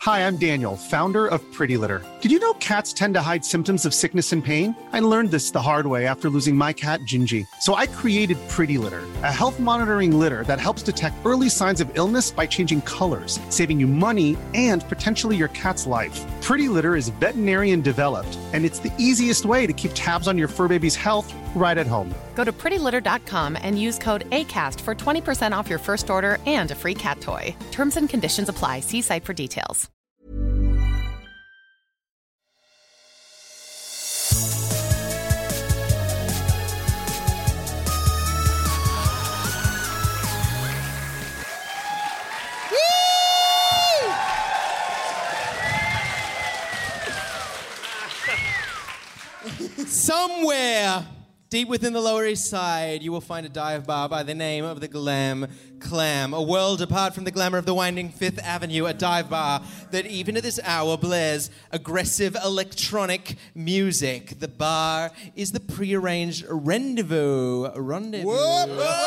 Hi, I'm Daniel, founder of Pretty Litter. Did you know cats tend to hide symptoms of sickness and pain? I learned this the hard way after losing my cat, Gingy. So I created Pretty Litter, a health monitoring litter that helps detect early signs of illness by changing colors, saving you money and potentially your cat's life. Pretty Litter is veterinarian developed, and it's the easiest way to keep tabs on your fur baby's health right at home. Go to prettylitter.com and use code ACAST for 20% off your first order and a free cat toy. Terms and conditions apply. See site for details. Somewhere deep within the Lower East Side, you will find a dive bar by the name of the Glam Clam. A world apart from the glamour of the winding Fifth Avenue, a dive bar that even at this hour blares aggressive electronic music. The bar is the prearranged rendezvous. Whoa.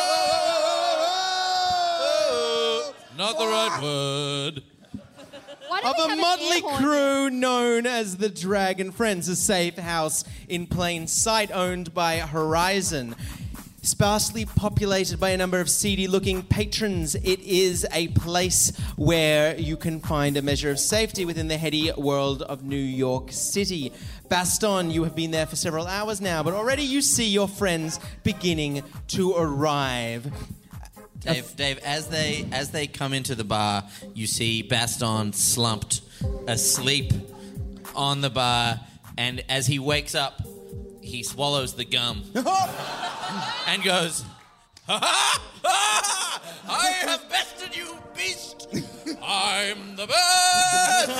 Not the right word. Of a motley crew known as the Dragon Friends, a safe house in plain sight owned by Horizon. Sparsely populated by a number of seedy-looking patrons, it is a place where you can find a measure of safety within the heady world of New York City. Baston, you have been there for several hours now, but already you see your friends beginning to arrive. Dave, as they come into the bar, you see Baston slumped asleep on the bar, and as he wakes up, he swallows the gum and goes, "Ha ha! I have bested you, beast! I'm the best!"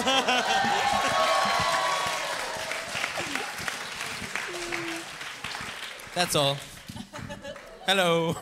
That's all. Hello.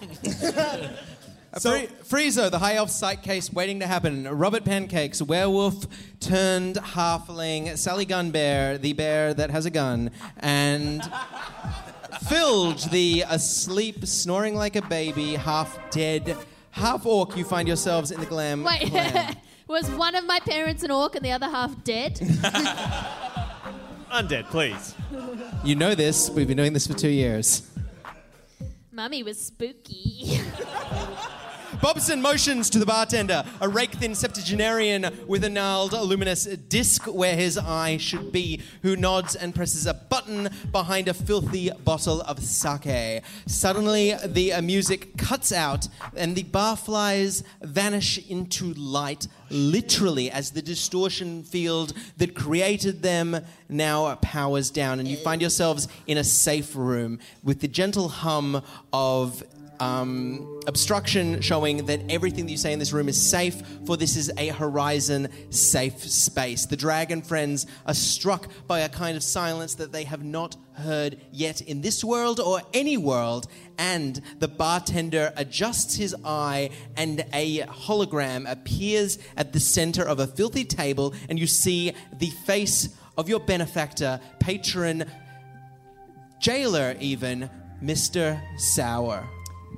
Friezo, the high elf sight case waiting to happen. Robert Pancakes, werewolf turned halfling. Sally Gunbear, the bear that has a gun. And Filge, the asleep, snoring like a baby, half dead, half orc. You find yourselves in the Glam Wait, Clan. was one of my parents an orc and the other half dead? Undead, please. You know this. We've been doing this for 2 years. Mummy was spooky. Bobson motions to the bartender, a rake-thin septuagenarian with a gnarled, luminous disc where his eye should be, who nods and presses a button behind a filthy bottle of sake. Suddenly, the music cuts out and the barflies vanish into light, literally, as the distortion field that created them now powers down, and you find yourselves in a safe room with the gentle hum of obstruction showing that everything that you say in this room is safe, for this is a Horizon safe space. The Dragon Friends are struck by a kind of silence that they have not heard yet in this world or any world, and the bartender adjusts his eye and a hologram appears at the center of a filthy table, and you see the face of your benefactor, patron, jailer even, Mr. Sour.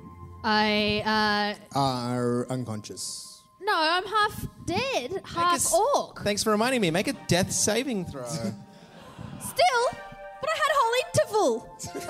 Are unconscious. No, I'm half dead, half orc. Thanks for reminding me. Make a death saving throw. Still, but I had a whole interval.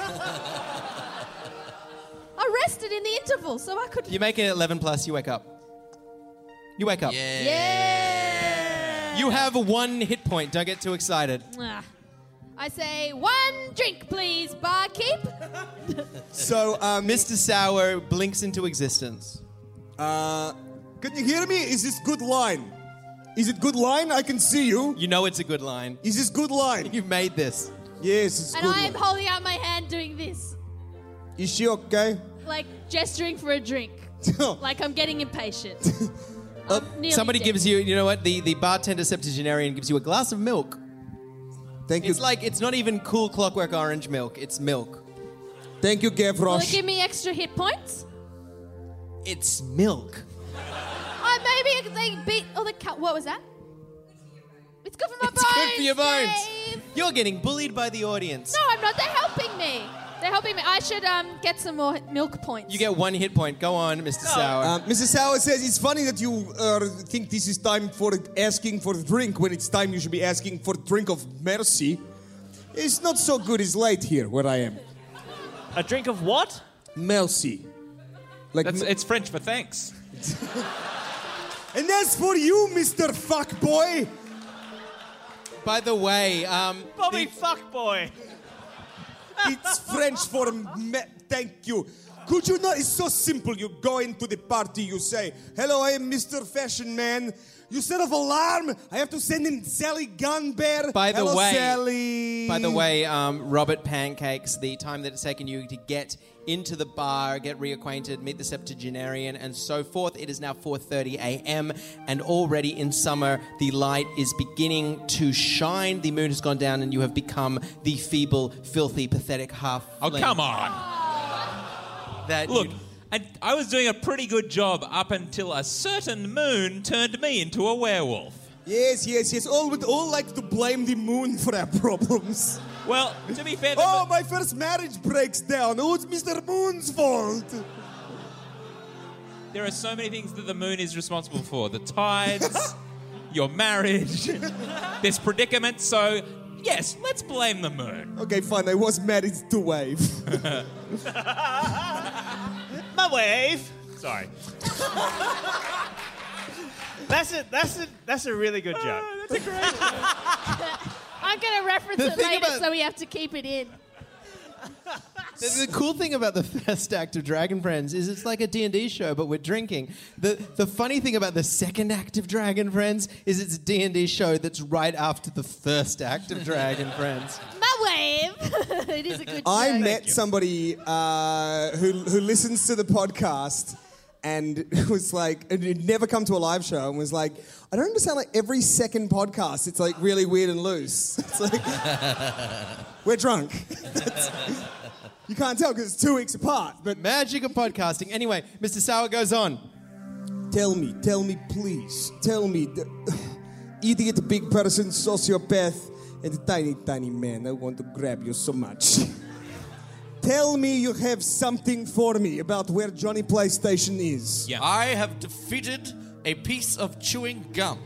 I rested in the interval, so I could... You make it 11 plus, you wake up. You wake up. Yeah. You have 1 hit point. Don't get too excited. I say, 1 drink, please, barkeep. So, Mr. Sour blinks into existence. Can you hear me? Is this good line? Is it good line? I can see you. You know it's a good line. Is this good line? You've made this. Yes, it's And good I'm line. holding out my hand doing this. Is she okay? Like gesturing for a drink. Like I'm getting impatient. Nearly Somebody dead. gives you, you know what? The bartender septuagenarian gives you a glass of milk. Thank you. It's like, it's not even cool Clockwork Orange milk. It's milk. Thank you, Will Gavroche. it give me extra hit points? It's milk. Maybe they beat... Oh, what was that? It's good for my bones, It's good for your bones. Dave. You're getting bullied by the audience. No, I'm not. They're helping me. They're helping me. I should get some more milk points. You get 1 hit point. Go on, Mr. Sour. Mr. Sour says it's funny that you think this is time for asking for a drink when it's time you should be asking for a drink of mercy. It's not so good. It's late here where I am. A drink of what? Mercy. It's French for thanks. And as for you, Mr. Fuckboy. By the way, Bobby Fuckboy. It's French for thank you. Could you not? It's so simple. You go into the party, you say, hello, I am Mr. Fashion Man. You set off alarm. I have to send in Sally Gunbear. By the hello, way, Sally. Robert Pancakes, the time that it's taken you to get into the bar, get reacquainted, meet the septuagenarian, and so forth. It is now 4:30 a.m., and already in summer, the light is beginning to shine. The moon has gone down, and you have become the feeble, filthy, pathetic half. Oh, come on. Look, I was doing a pretty good job up until a certain moon turned me into a werewolf. Yes. All would like to blame the moon for our problems. Well, to be fair... my first marriage breaks down. Oh, it's Mr. Moon's fault. There are so many things that the moon is responsible for. The tides, your marriage, this predicament. So, yes, let's blame the moon. Okay, fine. I was married to Wave. My wave. Sorry. That's a really good joke. That's a great joke. I'm going to reference it later, so we have to keep it in. The cool thing about the first act of Dragon Friends is it's like a D&D show, but we're drinking. The funny thing about the second act of Dragon Friends is it's a D&D show that's right after the first act of Dragon Friends. My wave. It is a good I joke. met somebody who listens to the podcast and was like, and had never come to a live show and was like, I don't understand, like every second podcast, it's like really weird and loose. It's like, we're drunk. You can't tell because it's 2 weeks apart. But Magic of podcasting. Anyway, Mr. Sour goes on. Tell me, please. Tell me, idiot, big person, sociopath, and the tiny, tiny man. I want to grab you so much. Tell me you have something for me about where Johnny PlayStation is. Yeah. I have defeated a piece of chewing gum.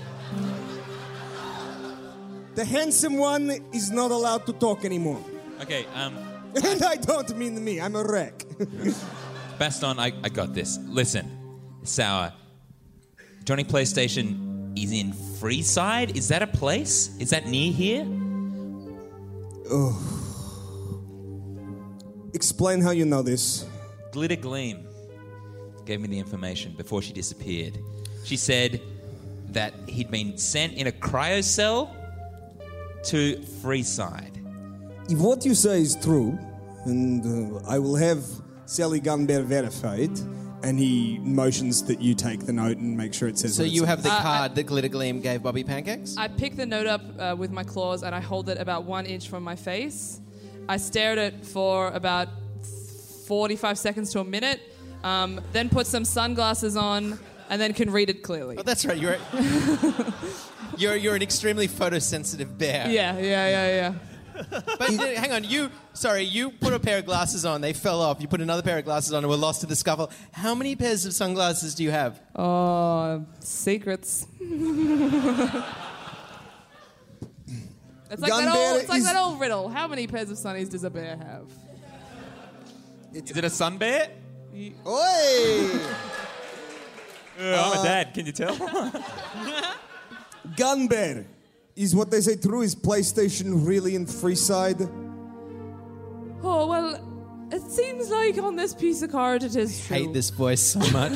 The handsome one is not allowed to talk anymore. Okay, And I don't mean me, I'm a wreck. Baston, I got this. Listen, Sour, Johnny PlayStation is in Freeside? Is that a place? Is that near here? Oh. Explain how you know this. Glitter Gleam gave me the information before she disappeared. She said that he'd been sent in a cryocell to Freeside. If what you say is true, and I will have Sally Gunbear verified, and he motions that you take the note and make sure it says. So what it you says. have the card that Glitter Gleam gave Bobby Pancakes? I pick the note up with my claws and I hold it about 1 inch from my face. I stare at it for about 45 seconds to a minute, then put some sunglasses on, and then can read it clearly. Oh, that's right. You're an extremely photosensitive bear. Yeah. But hang on, you put a pair of glasses on, they fell off. You put another pair of glasses on and were lost to the scuffle. How many pairs of sunglasses do you have? Oh, secrets. It's like that old riddle. How many pairs of sunnies does a bear have? Is it a sun bear? Oi! I'm a dad, can you tell? Gunbear. Is what they say true? Is PlayStation really in Freeside? Oh, well, it seems like on this piece of card it is true. I hate this voice so much.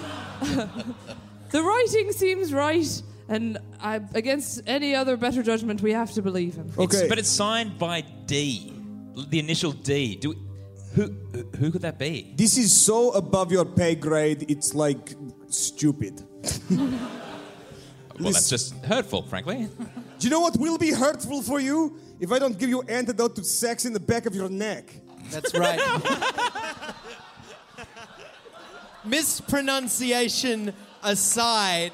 The writing seems right, and against any other better judgment, we have to believe him. Okay. But it's signed by D, the initial D. Who could that be? This is so above your pay grade, it's like stupid. Well, that's just hurtful, frankly. Do you know what will be hurtful for you? If I don't give you antidote to sex in the back of your neck. That's right. Mispronunciation aside,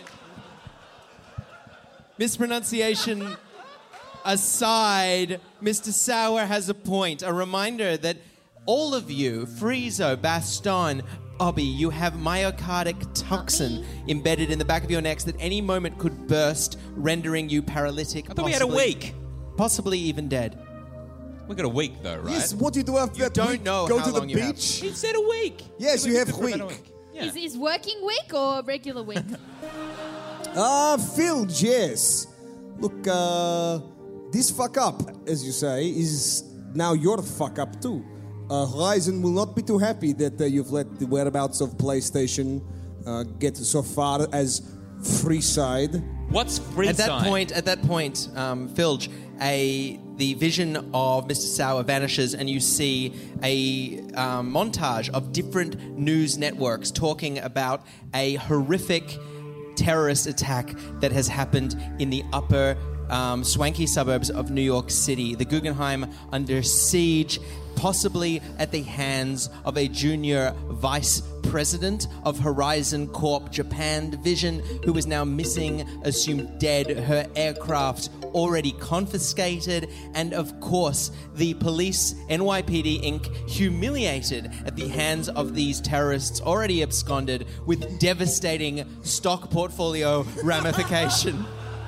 Mr. Sour has a point. A reminder that all of you, Friezo, Baston, Bobby, you have myocardic toxin embedded in the back of your necks that any moment could burst, rendering you paralytic. I thought we had a week. Possibly even dead. We got a week though, right? Yes, what do you do after that don't week? know Go how to the long you have. beach? He said a week. Yes, you have Week. week. Yeah. Is working week or regular week? Phil, yes. Look, this fuck up, as you say, is now your fuck up too. Horizon will not be too happy that you've let the whereabouts of PlayStation get so far as Freeside. What's Freeside? At that point, Filge, the vision of Mr. Sauer vanishes, and you see a montage of different news networks talking about a horrific terrorist attack that has happened in the upper swanky suburbs of New York City. The Guggenheim under siege, possibly at the hands of a junior vice president of Horizon Corp Japan division, who is now missing, assumed dead, her aircraft already confiscated, and of course the police, NYPD Inc., humiliated at the hands of these terrorists already absconded, with devastating stock portfolio ramification.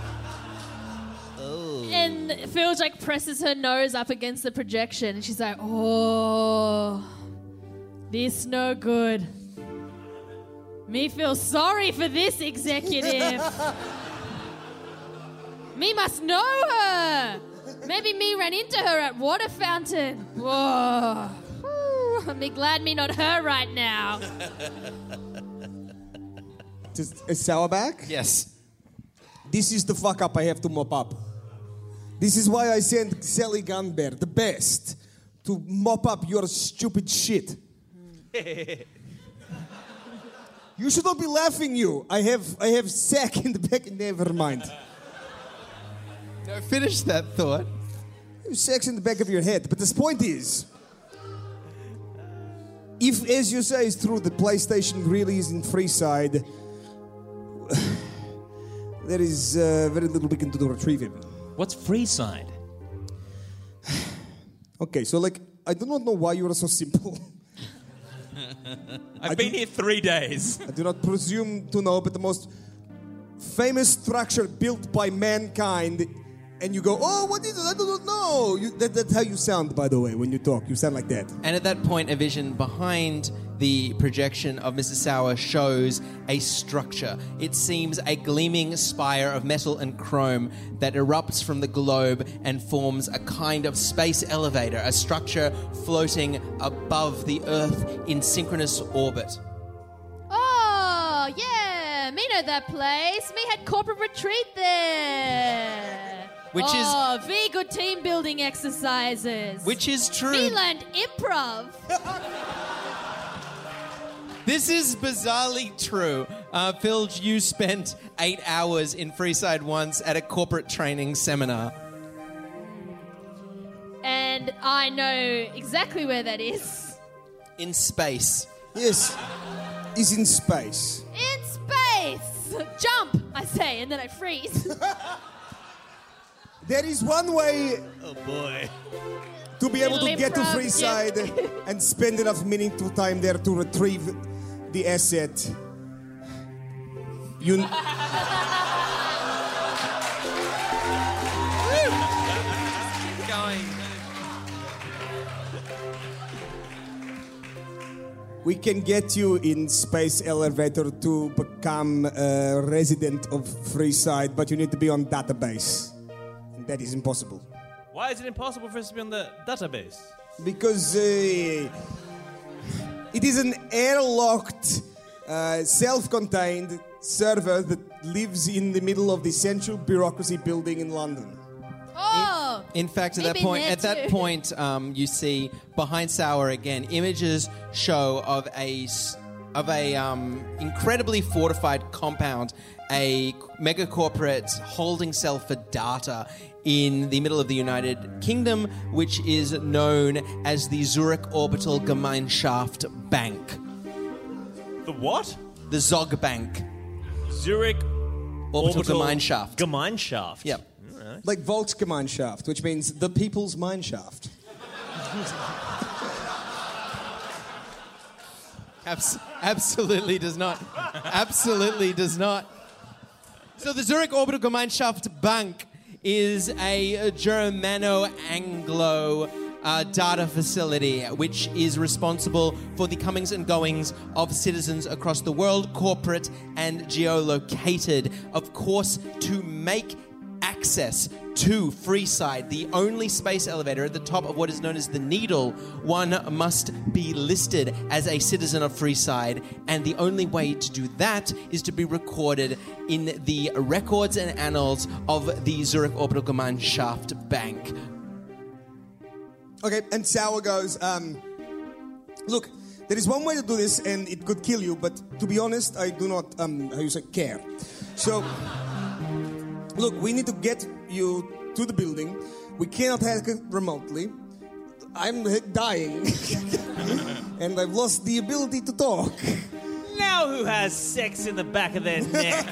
And Phil presses her nose up against the projection, and she's like, "Oh, this no good. Me feel sorry for this executive. Me must know her. Maybe me ran into her at water fountain. Whoa. Me glad me not her right now." Is Sauer back? Yes. This is the fuck up I have to mop up. This is why I sent Sally Gunbear, the best, to mop up your stupid shit. You should not be laughing, you. I have sack in the back. Never mind. No, finish that thought. You have sex in the back of your head. But the point is, if, as you say, is true, the PlayStation really is in Freeside, there is very little we can do to retrieve him. What's Freeside? Okay, so I do not know why you are so simple. I've been here 3 days. I do not presume to know, but the most famous structure built by mankind, and you go, "Oh, what is it? I do not know." That's how you sound, by the way, when you talk. You sound like that. And at that point, a vision behind the projection of Mrs. Sauer shows a structure. It seems a gleaming spire of metal and chrome that erupts from the globe and forms a kind of space elevator, a structure floating above the Earth in synchronous orbit. "Oh, yeah, me know that place. Me had corporate retreat there. Which is very good team building exercises. Which is true. Me learned improv." This is bizarrely true. Phil, you spent 8 hours in Freeside once at a corporate training seminar. And I know exactly where that is. In space. Yes, he's in space. In space! Jump, I say, and then I freeze. There is one way Oh boy. to be able to get to Improv, Freeside and spend enough meaningful time there to retrieve the asset. You. We can get you in space elevator to become a resident of Freeside, but you need to be on database. And that is impossible. Why is it impossible for us to be on the database? Because it is an airlocked, self-contained server that lives in the middle of the central bureaucracy building in London. Oh! In fact, at Me that been point, there too. you see behind Sauer again images show of a incredibly fortified compound, a mega corporate holding cell for data in the middle of the United Kingdom, which is known as the Zurich Orbital Gemeinschaft Bank. The what? The Zog Bank. Zurich Orbital Gemeinschaft. Gemeinschaft. Yep. Like Volksgemeinschaft, which means the people's mineshaft. Absolutely does not. Absolutely does not. So the Zurich Orbital Gemeinschaft Bank is a Germano-Anglo data facility which is responsible for the comings and goings of citizens across the world, corporate and geolocated. Of course, to make access to Freeside, the only space elevator at the top of what is known as the Needle, one must be listed as a citizen of Freeside, and the only way to do that is to be recorded in the records and annals of the Zurich Orbital Gemeinschaft Bank. Okay, and Sauer goes, look, there is one way to do this, and it could kill you, but to be honest, I do not, care. So, look, we need to get you to the building. We cannot hack it remotely. I'm dying. And I've lost the ability to talk. Now who has sex in the back of their neck?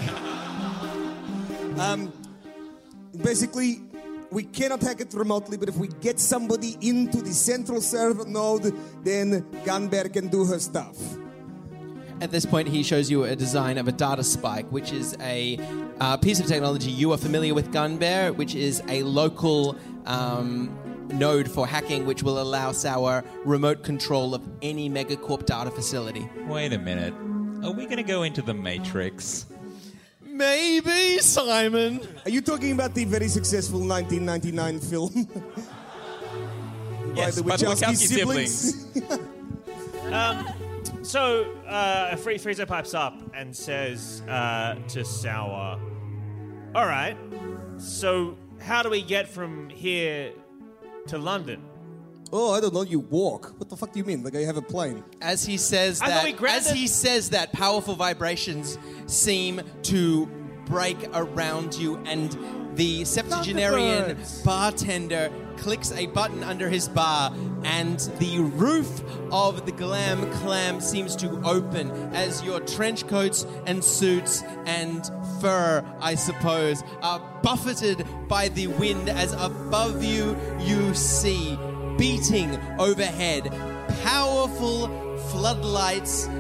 Basically, we cannot hack it remotely, but if we get somebody into the central server node, then Gunbear can do her stuff. At this point, he shows you a design of a data spike, which is a piece of technology you are familiar with, Gunbear, which is a local node for hacking, which will allow Sauer remote control of any Megacorp data facility. Wait a minute. Are we going to go into the Matrix? Maybe, Simon. Are you talking about the very successful 1999 film? Yes, by the Wachowski siblings. So, Frieza pipes up and says to Sauer, all right, so how do we get from here to London? Oh, I don't know, you walk. What the fuck do you mean? Like I have a plane. As he says that, powerful vibrations seem to break around you, and the septuagenarian bartender clicks a button under his bar, and the roof of the Glam Clam seems to open as your trench coats and suits and fur, I suppose, are buffeted by the wind as above you see, beating overhead, powerful floodlights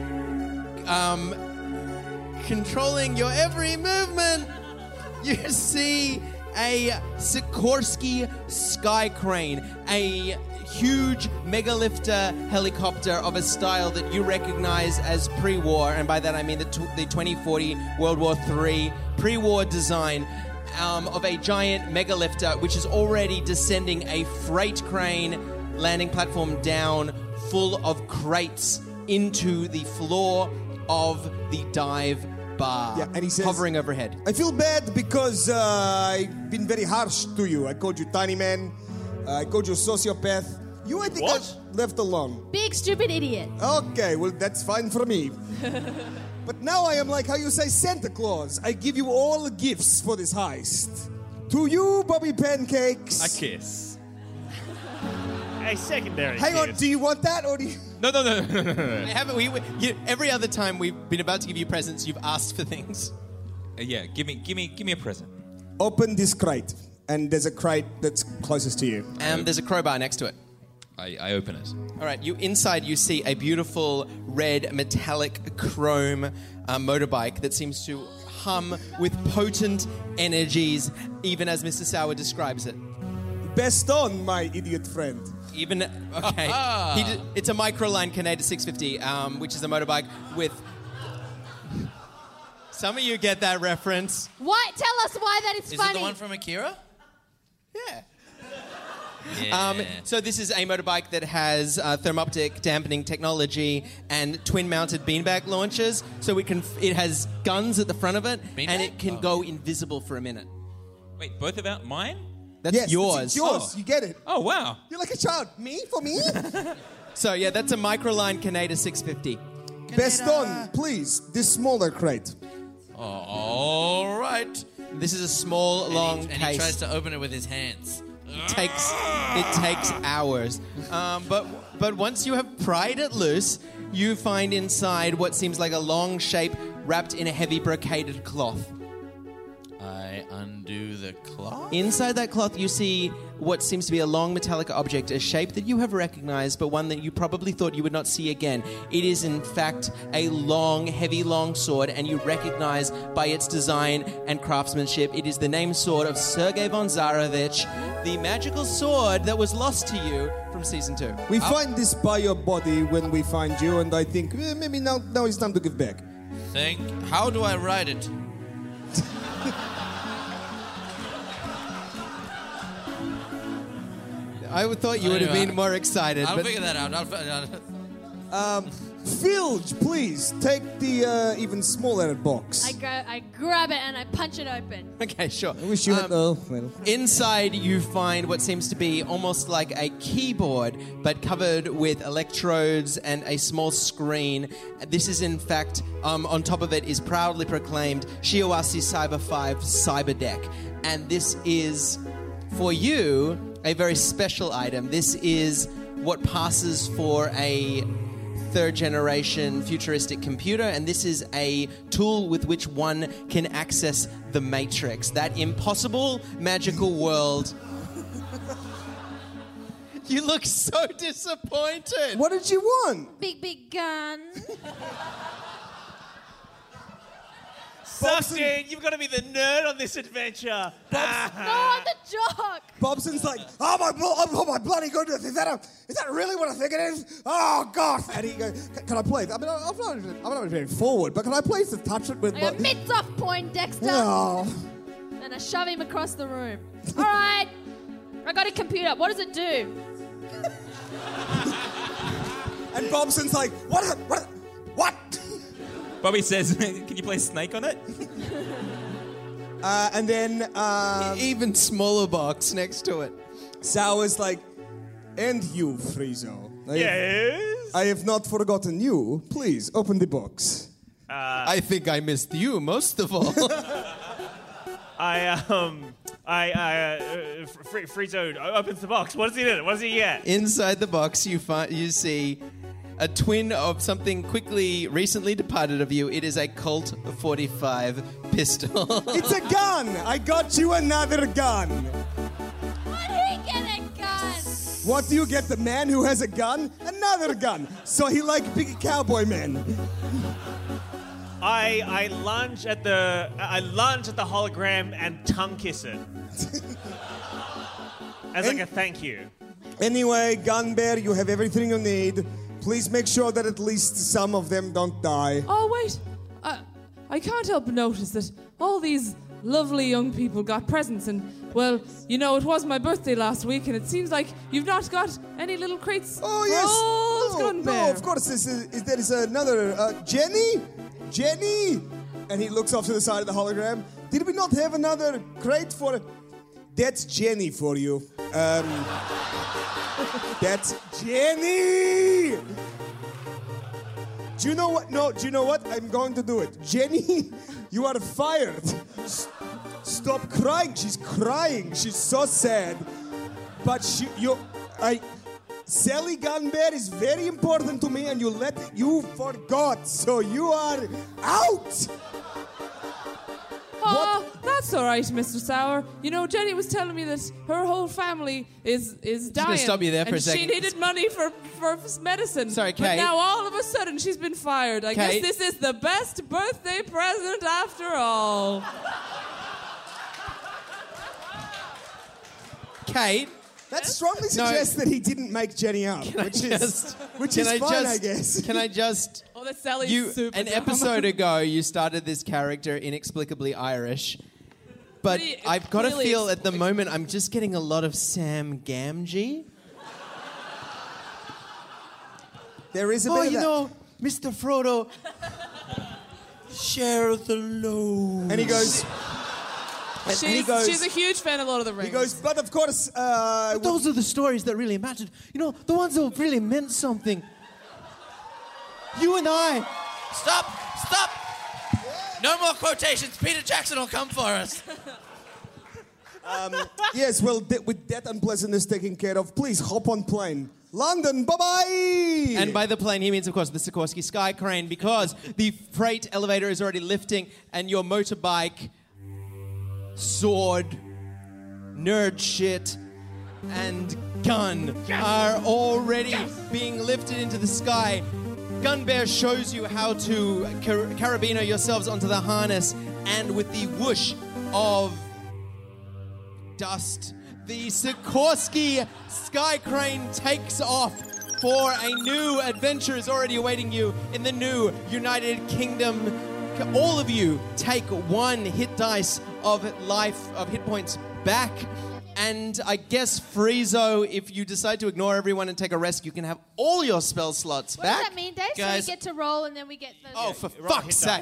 controlling your every movement. You see a Sikorsky Sky Crane, a huge megalifter helicopter of a style that you recognize as pre-war, and by that I mean the 2040 World War III pre-war design of a giant megalifter, which is already descending a freight crane landing platform down full of crates into the floor of the dive bar, yeah, and he says, hovering overhead. I feel bad because I've been very harsh to you. I called you tiny man. I called you sociopath. You, I think, I left alone. Big stupid idiot. Okay, well, that's fine for me. But now I am like how you say Santa Claus. I give you all gifts for this heist. To you, Bobby Pancakes. A kiss. A secondary Hang on, kiss. do you want that or do you... No. Every other time we've been about to give you presents, you've asked for things. Yeah, give me a present. Open this crate, and there's a crate that's closest to you. And there's a crowbar next to it. I open it. All right, inside you see a beautiful red metallic chrome motorbike that seems to hum with potent energies, even as Mr. Sauer describes it. Best on, my idiot friend. It's a Microline Canada 650, which is a motorbike with... Some of you get that reference. What? Tell us why that is funny. Is it the one from Akira? Yeah. Yeah. So this is a motorbike that has thermoptic dampening technology and twin-mounted beanbag launchers. So it has guns at the front of it, and it can go invisible for a minute. Wait, both about mine? That's yours. It's yours. You get it. Oh, wow. You're like a child. Me? For me? So, yeah, that's a Microline Canada 650. Best on, please. This smaller crate. All right. This is a small, long and case. he tries to open it with his hands. It takes hours. But once you have pried it loose, you find inside what seems like a long shape wrapped in a heavy brocaded cloth. I I undo the cloth. Inside that cloth, you see what seems to be a long metallic object, a shape that you have recognized, but one that you probably thought you would not see again. It is, in fact, a long, heavy, long sword, and you recognize by its design and craftsmanship, it is the name sword of Sergei von Zarovich, the magical sword that was lost to you from Season 2. We find this by your body when we find you, and I think maybe now it's time to give back. How do I write it? I thought you would have been more excited. I'll but figure that out. Filge, please take the even smaller box. I grab it and I punch it open. Okay, sure. I wish you had. Well. Inside, you find what seems to be almost like a keyboard, but covered with electrodes and a small screen. This is, in fact, on top of it is proudly proclaimed Shiawase Cyber 5 Cyber Deck. And this is, for you, a very special item. This is what passes for a third-generation futuristic computer, and this is a tool with which one can access the Matrix, that impossible magical world. You look so disappointed. What did you want? Big gun. Justin, you've got to be the nerd on this adventure. No, I'm the jock. Bobson's like, oh my bloody goodness, is that really what I think it is? Oh God! And he goes, can I please? I mean, I'm not very forward, but can I please just touch it with I go, mitts off, Poindexter. Oh. And I shove him across the room. All right, I got a computer. What does it do? And Bobson's like, what? Bobby says, can you play Snake on it? And then Even smaller box next to it. Sour's like, and you, Friezo. Yes? I have not forgotten you. Please, open the box. I think I missed you most of all. Friezo opens the box. What does he do? What does he get? Inside the box, you see a twin of something recently departed of you. It is a Colt 45 pistol. It's a gun! I got you another gun! Why did he get a gun? What do you get, the man who has a gun? Another gun! So he like big cowboy men. I lunge at the hologram and tongue kiss it. As like a thank you. Anyway, Gun Bear, you have everything you need. Please make sure that at least some of them don't die. Oh, wait. I can't help but notice that all these lovely young people got presents, and, well, you know, it was my birthday last week, and it seems like you've not got any little crates. Oh, yes. Oh, Gun Bear. No, of course. There is another. Jenny? And he looks off to the side of the hologram. Did we not have another crate for... That's Jenny for you. That's Jenny! Do you know what? No, do you know what? I'm going to do it. Jenny, you are fired. Stop crying. She's crying. She's so sad. But Sally Gunbear is very important to me, and you forgot. So you are out. Oh, that's all right, Mr. Sour. You know, Jenny was telling me that her whole family is dying. gonna stop you there for a second. She needed money for medicine. Sorry, But Kate. now all of a sudden she's been fired. I Kate. guess this is the best birthday present after all. Kate, That strongly suggests that he didn't make Jenny up, which is fine, I guess. Can I just... Oh, that's Sally's super An drama. episode ago, you started this character inexplicably Irish. But Pretty- I've got to clearly feel at the moment I'm just getting a lot of Sam Gamgee. There is a bit of that. Mr. Frodo, share the load. And he goes... She's a huge fan of Lord of the Rings. He goes, but of course... Those are the stories that really mattered. You know, the ones that really meant something. You and I. Stop! No more quotations. Peter Jackson will come for us. Yes, well, with that unpleasantness taken care of, please hop on plane. London, bye-bye! And by the plane, he means, of course, the Sikorsky Sky Crane, because the freight elevator is already lifting and your motorbike sword, nerd shit, and gun are already being lifted into the sky. Gunbear shows you how to carabiner yourselves onto the harness, and with the whoosh of dust, the Sikorsky Sky Crane takes off for a new adventure is already awaiting you in the new United Kingdom. All of you take 1 hit dice of hit points back. And I guess, Friezo, if you decide to ignore everyone and take a rest, you can have all your spell slots What back. does that mean, Dave? Guys, So we get to roll and then we get the... oh, for fuck's sake.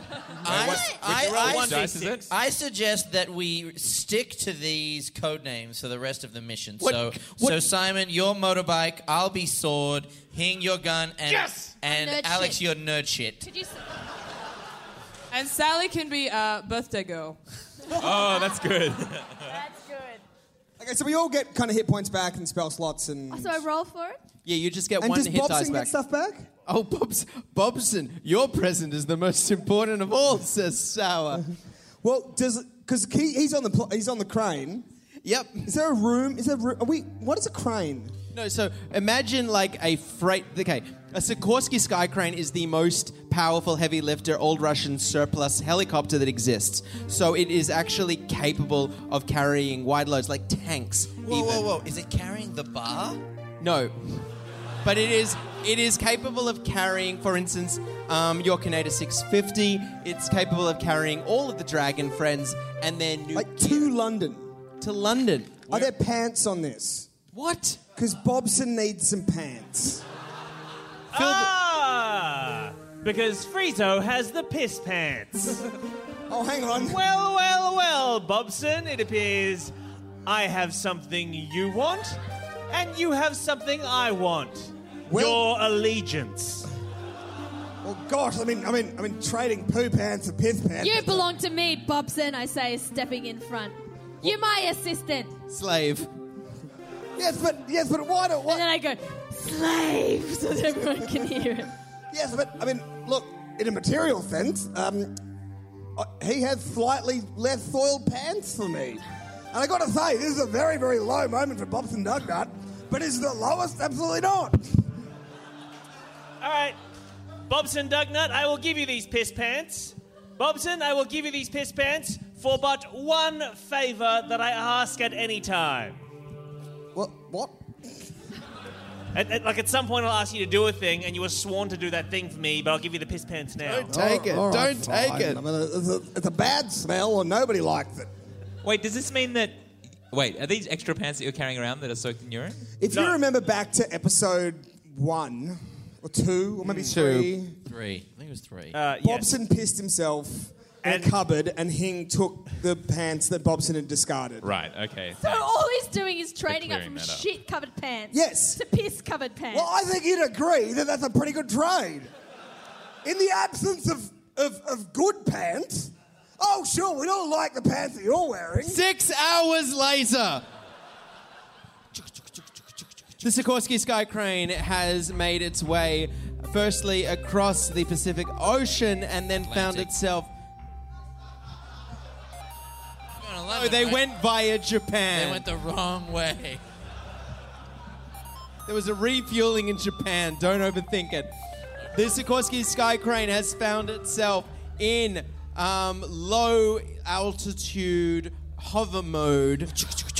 I suggest that we stick to these code names for the rest of the mission. What- So Simon, your motorbike, I'll be sword, Hing your gun, and and Nerd Alex shit. your nerd shit. Could you... And Sally can be birthday girl. Oh, that's good. That's good. Okay, so we all get kind of hit points back and spell slots and... So I roll for it? Yeah, you just get And 1 does hit dice Bobson back. get stuff back? Oh, Bobson, your present is the most important of all, says Sour. Well, because he's on the crane. Yep. Is there a room? What is a crane? No, so imagine like a freight... Okay, a Sikorsky Sky Crane is the most powerful heavy lifter old Russian surplus helicopter that exists. So it is actually capable of carrying wide loads, like tanks. Whoa. Is it carrying the bar? No. But it is capable of carrying, for instance, your Canada 650. It's capable of carrying all of the Dragon friends and their new... Like to London. To London. Are there pants on this? What? Because Bobson needs some pants. Because Friezo has the piss pants. Oh, hang on. Well, Bobson, it appears I have something you want, and you have something I want. Your allegiance. Well, gosh, I mean, trading poo pants for piss pants. You belong to me, Bobson, I say, stepping in front. You're my assistant. Slave. Yes, but why don't... And then I go, slave, so that everyone can hear it. Yes, but, I mean, look, in a material sense, he has slightly less soiled pants for me. And I got to say, this is a very, very low moment for Bobson Dugnut, but is it the lowest? Absolutely not. All right, Bobson Dugnut, I will give you these piss pants. Bobson, I will give you these piss pants for but one favour that I ask at any time. What? At some point, I'll ask you to do a thing, and you were sworn to do that thing for me, but I'll give you the piss pants now. Don't take it. All right, Don't take fine. it. I mean, it's a bad smell, or nobody likes it. Wait, does this mean that... Wait, are these extra pants that you're carrying around that are soaked in urine? If you remember back to episode 1 or 2 or maybe 3, 3. I think it was 3. Yes. Bobson pissed himself in a cupboard, and Hing took the pants that Bobson had discarded. Right, okay. So all he's doing is trading up clearing from that up. shit-covered pants Yes. to piss-covered pants. Well, I think you'd agree that that's a pretty good trade. In the absence of good pants, oh, sure, we don't like the pants that you're wearing. 6 hours later, the Sikorsky Sky Crane has made its way, firstly across the Pacific Ocean, and then found itself... Oh, they went via Japan. They went the wrong way. There was a refueling in Japan. Don't overthink it. The Sikorsky Sky Crane has found itself in low altitude hover mode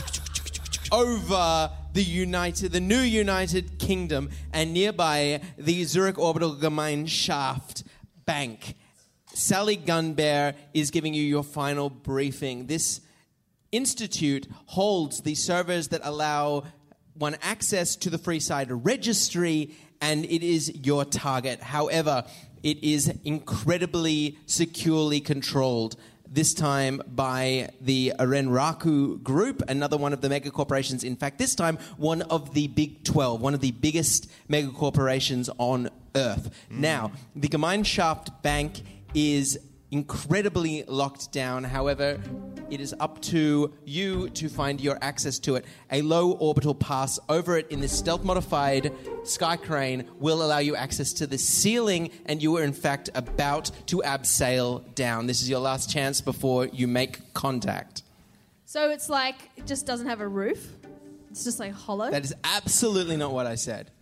over the new United Kingdom and nearby the Zurich Orbital Gemeinschaft Bank. Sally Gunbear is giving you your final briefing. This institute holds the servers that allow one access to the Freeside registry, and it is your target. However, it is incredibly securely controlled, this time by the Arenraku Group, another one of the mega corporations. In fact, this time, one of the Big 12, one of the biggest mega corporations on Earth. Now, the Gemeinschaft Bank is incredibly locked down. However, it is up to you to find your access to it. A low orbital pass over it in this stealth-modified sky crane will allow you access to the ceiling, and you are in fact about to abseil down. This is your last chance before you make contact. So it's like, it just doesn't have a roof? It's just like hollow? That is absolutely not what I said.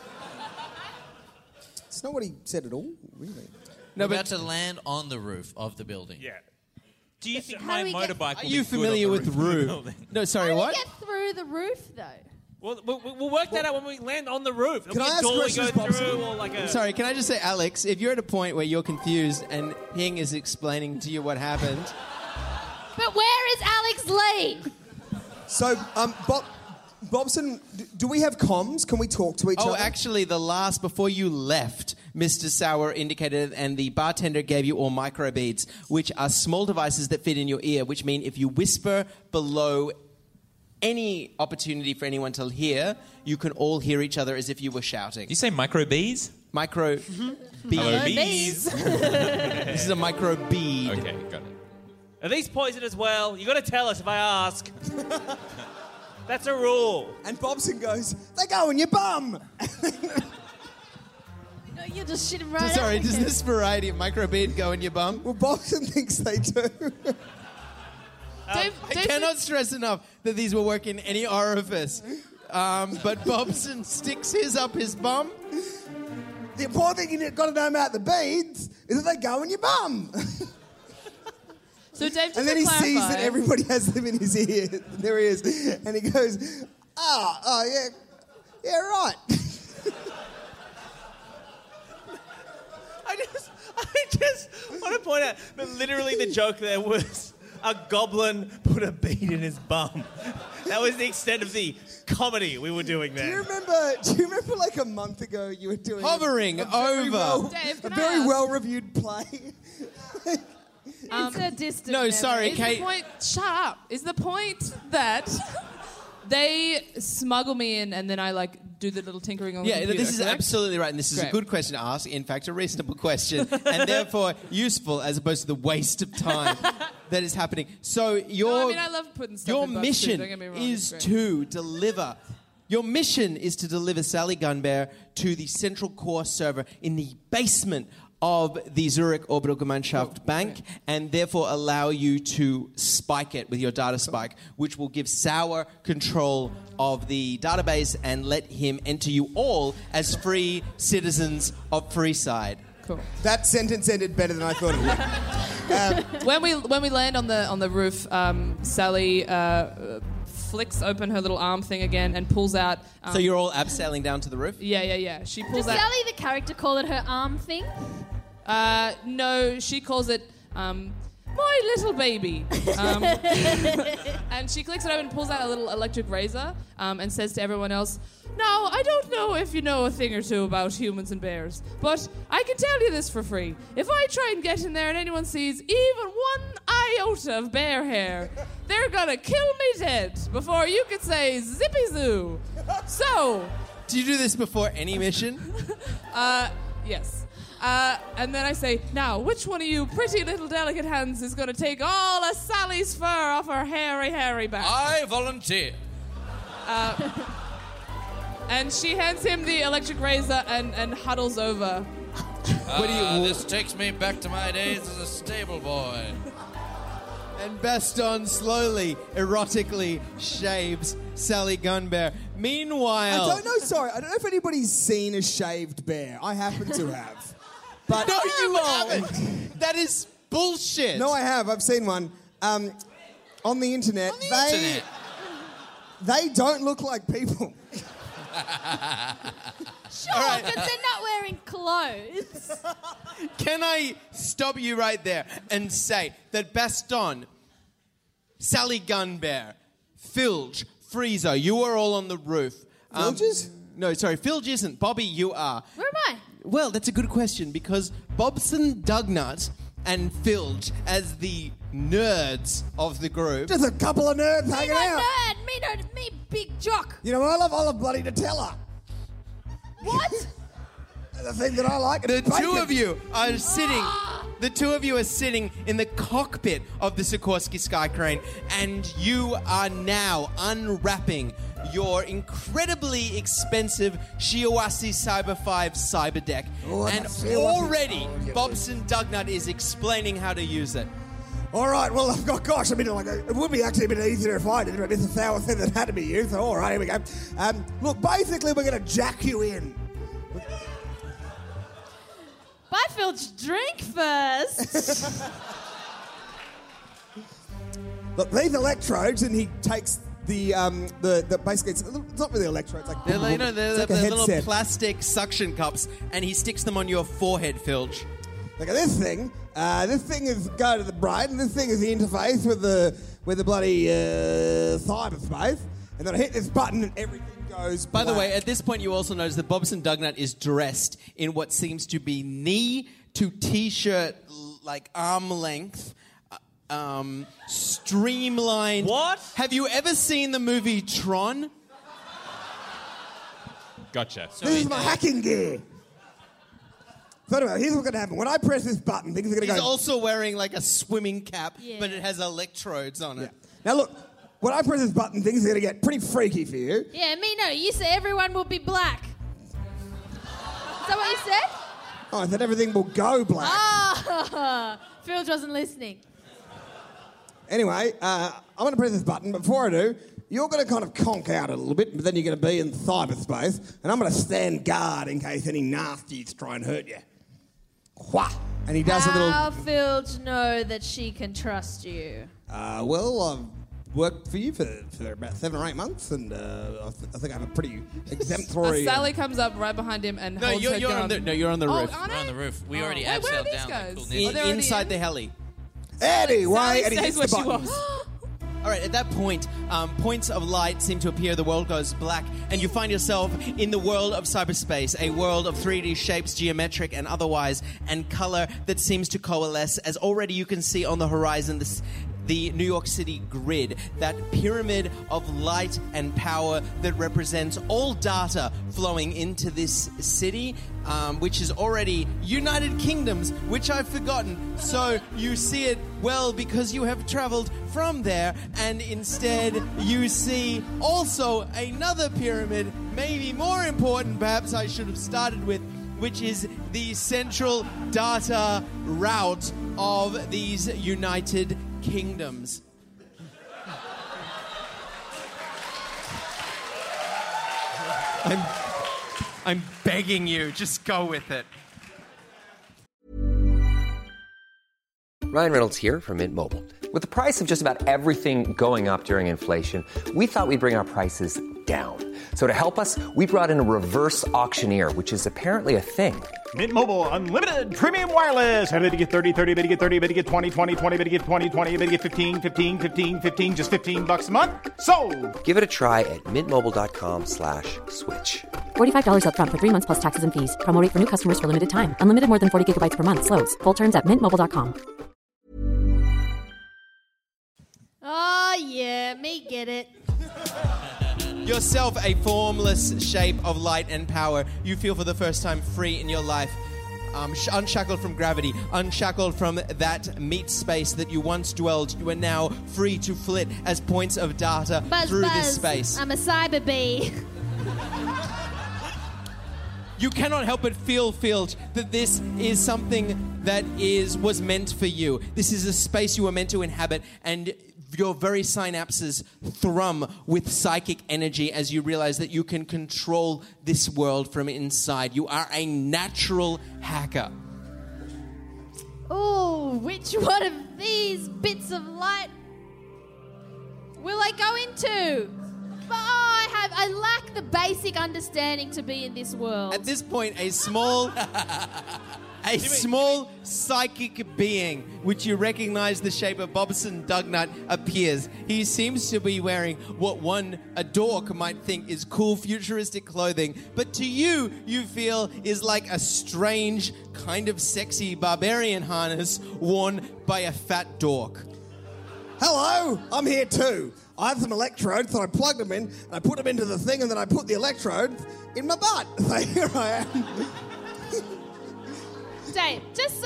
It's not what he said at all, really. No, we're about to land on the roof of the building. Yeah. Do you think How my do we get- motorbike will Are you be good familiar on the with roof of the roof? building? No, sorry, How do we what? get through the roof, though? Well, we'll work that out when we land on the roof. Can I ask door we questions, go Bobson? through, or like a... Sorry, can I just say, Alex, if you're at a point where you're confused and Hing is explaining to you what happened... But where is Alex Lee? So, Bobson, do we have comms? Can we talk to each other? Oh, actually, before you left, Mr. Sauer indicated, and the bartender gave you all microbeads, which are small devices that fit in your ear, which mean if you whisper below any opportunity for anyone to hear, you can all hear each other as if you were shouting. You say micro bees? Micro bead. Hello, bees. This is a micro bead. Okay, got it. Are these poison as well? You got to tell us if I ask. That's a rule. And Bobson goes, they go in your bum. No, you're just shitting right Sorry, out does again. this variety of microbead go in your bum? Well, Bobson thinks they do. I cannot stress enough that these will work in any orifice. But Bobson sticks his up his bum. The important thing you've got to know about the beads is that they go in your bum. So Dave, just And then to he clarify, sees that everybody has them in his ear. There he is. And he goes, yeah, right. I just want to point out that literally the joke there was a goblin put a bead in his bum. That was the extent of the comedy we were doing Do you there. remember like a month ago you were doing Hovering over. Dave, a can I very ask? well-reviewed play? It's a distant No, memory. sorry, Is Kate. the point? Shut up. Is the point that they smuggle me in and then I like do the little tinkering on the Yeah, computer? this is correct? absolutely right, and this is a Great. good question to ask. In fact, a reasonable question, and therefore useful as opposed to the waste of time that is happening. So No, I mean I love putting stuff your in butts too, mission don't get me wrong, is it's great. to deliver. Your mission is to deliver Sally Gunbear to the central core server in the basement of the Zurich Orbital Gemeinschaft Bank, and therefore allow you to spike it with your data spike, which will give Sauer control of the database and let him enter you all as free citizens of Freeside. Cool. That sentence ended better than I thought it would. When we land on the roof, Sally flicks open her little arm thing again and pulls out. So you're all abseiling down to the roof? Yeah. She pulls Does out. Sally, the character, call it her arm thing? No, she calls it my little baby. And she clicks it open and pulls out a little electric razor and says to everyone else, now, I don't know if you know a thing or two about humans and bears, but I can tell you this for free. If I try and get in there and anyone sees even one iota of bear hair, they're gonna kill me dead before you could say zippy zoo. So, Do you do this before any mission? yes. And then I say, now, which one of you pretty little delicate hands is going to take all of Sally's fur off her hairy back? I volunteer. And she hands him the electric razor and huddles over. This takes me back to my days as a stable boy. And Baston slowly, erotically shaves Sally Gunbear. Meanwhile... I don't know if anybody's seen a shaved bear. I happen to have. But No, you haven't. That is bullshit. No, I have. I've seen one. On the internet. Internet. They don't look like people. Sure, because they're not wearing clothes. Can I stop you right there and say that Baston, Sally Gunbear, Filge, Friezo, you are all on the roof. Filges? No, sorry, Filge isn't. Bobby, you are. Where am I? Well, that's a good question because Bobson Dugnut and Filge, as the nerds of the group... Just a couple of nerds Me hanging no out. nerd. Me big jock. You know, I love bloody Nutella. What? The thing that I like The is bacon. two of you are sitting... The two of you are sitting in the cockpit of the Sikorsky Sky Crane, and you are now unwrapping your incredibly expensive Shiawase Cyber 5 cyber deck. And already, Bobson Dugnut is explaining how to use it. All right, well, I've got, gosh, I mean, like, it would be actually a bit easier if I did it, but it's a sour thing that had to be used. So, all right, here we go. Look, basically, we're going to jack you in. Byfield, drink first. Look, these electrodes, and he takes the basically, it's not really electrodes, like They're like a little headset. plastic suction cups, and he sticks them on your forehead, Filch. Look at this thing. This thing is go to the brain, and this thing is the interface with the bloody cyberspace. And then I hit this button, and everything goes. By the black. way, at this point, you also notice that Bobson Dugnut is dressed in what seems to be knee to t-shirt, like arm length, streamlined. What? Have you ever seen the movie Tron? Gotcha. This is my hacking gear. So anyway, here's what's going to happen. When I press this button, things are going to He's go. also wearing like a swimming cap, Yeah. but it has electrodes on it. Now look, when I press this button, things are going to get pretty freaky for you. Yeah, me no. You said everyone will be black. Is that what you said? Oh, I said everything will go black. Ah, Phil wasn't listening. Anyway, I'm going to press this button. Before I do, you're going to kind of conk out a little bit, but then you're going to be in cyberspace, and I'm going to stand guard in case any nasties try and hurt you. Wha! And he does a little. How Phil know that she can trust you? Well, I've worked for you for about 7 or 8 months, and I think I have a pretty exemplary. Sally comes up right behind him and No, holds her you're gun. on the you're on the Oh, roof. aren't We're I? on the roof. We already Wait, where are abseiled these down like guys? cool Oh, ninjas. they're already Inside in? the heli. Anyway, Sally and he stays hits the where she button. was. All right, at that point, points of light seem to appear, the world goes black, and you find yourself in the world of cyberspace, a world of 3D shapes, geometric and otherwise, and color that seems to coalesce, as already you can see on the horizon the New York City grid, that pyramid of light and power that represents all data flowing into this city, which is already United Kingdoms, which I've forgotten. So you see it well because you have traveled from there, and instead you see also another pyramid, maybe more important, perhaps I should have started with, which is the central data route of these United Kingdoms. I'm begging you, just go with it. Ryan Reynolds here from Mint Mobile. With the price of just about everything going up during inflation, we thought we'd bring our prices down. So to help us, we brought in a reverse auctioneer, which is apparently a thing. Mint Mobile Unlimited Premium Wireless. How to get 30, 30, bit to get 30, bit to get 20, 20, 20, bit to get 20, 20, bit to get 15, 15, 15, 15, just $15 a month? Sold! Give it a try at mintmobile.com/switch. $45 up front for 3 months plus taxes and fees. Promo rate for new customers for limited time. Unlimited more than 40 gigabytes per month. Slows full terms at mintmobile.com. Oh, yeah, me get it. Yourself a formless shape of light and power. You feel for the first time free in your life. Unshackled from gravity, unshackled from that meat space that you once dwelled. You are now free to flit as points of data Buzz, through buzz. this space. I'm a cyber bee. You cannot help but feel that this is something that was meant for you. This is a space you were meant to inhabit, and your very synapses thrum with psychic energy as you realize that you can control this world from inside. You are a natural hacker. Ooh, which one of these bits of light will I go into? But I lack the basic understanding to be in this world. At this point, a small psychic being, which you recognize the shape of Bobson Dugnut, appears. He seems to be wearing what a dork might think is cool, futuristic clothing, but to you feel is like a strange, kind of sexy barbarian harness worn by a fat dork. Hello, I'm here too. I have some electrodes, so I plugged them in, and I put them into the thing, and then I put the electrodes in my butt. So here I am. Dave, just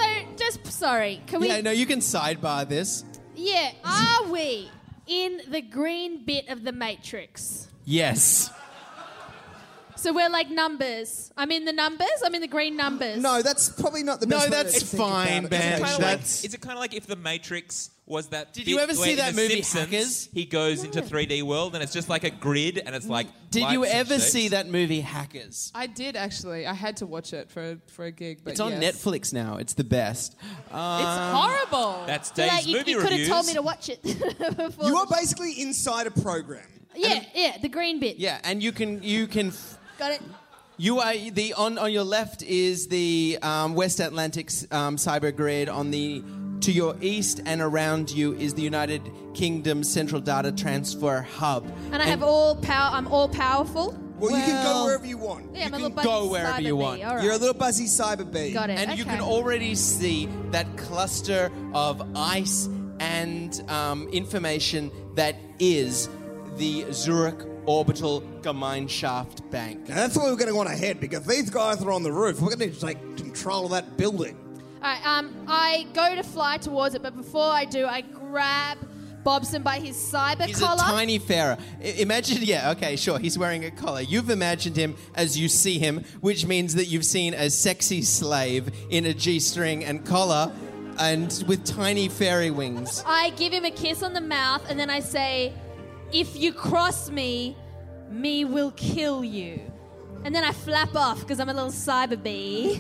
Sorry, can we? Yeah, no, you can sidebar this. Yeah, are we in the green bit of the Matrix? Yes. So we're like numbers. I'm in the numbers. I'm in the green numbers. No, that's probably not the best. No, way that's to think fine, about it. Ben. Is it kind of like if The Matrix was that? Did bit you ever where see in that The movie, Simpsons, Hackers? He goes into 3D world and it's just like a grid and it's like. Did you lights and ever shapes. see that movie, Hackers? I did actually. I had to watch it for a gig. But It's on yes. Netflix now. It's the best. It's horrible. That's So, Dave's like, movie you could have reviews. told me to watch it before. You are basically inside a program. Yeah, the green bit. Yeah, and you can. Got it. You are the on your left is the West Atlantic cyber grid. To your east and around you is the United Kingdom Central Data Transfer Hub. And I have all power. I'm all powerful. Well, you can go wherever you want. Yeah, I'm a can little buzzy go wherever cyber you bee. want. All right. You're a little buzzy cyber bee. Got it. And you okay. can already see that cluster of ice and information that is the Zurich Orbital Gemeinschaft Bank. Now, that's where we're going to want to head, because these guys are on the roof. We're going to take control of that building. All right, I go to fly towards it, but before I do, I grab Bobson by his cyber He's collar. a tiny Pharaoh. Imagine, yeah, okay, sure, he's wearing a collar. You've imagined him as you see him, which means that you've seen a sexy slave in a G-string and collar and with tiny fairy wings. I give him a kiss on the mouth, and then I say, "If you cross me, me will kill you." And then I flap off, because I'm a little cyber bee,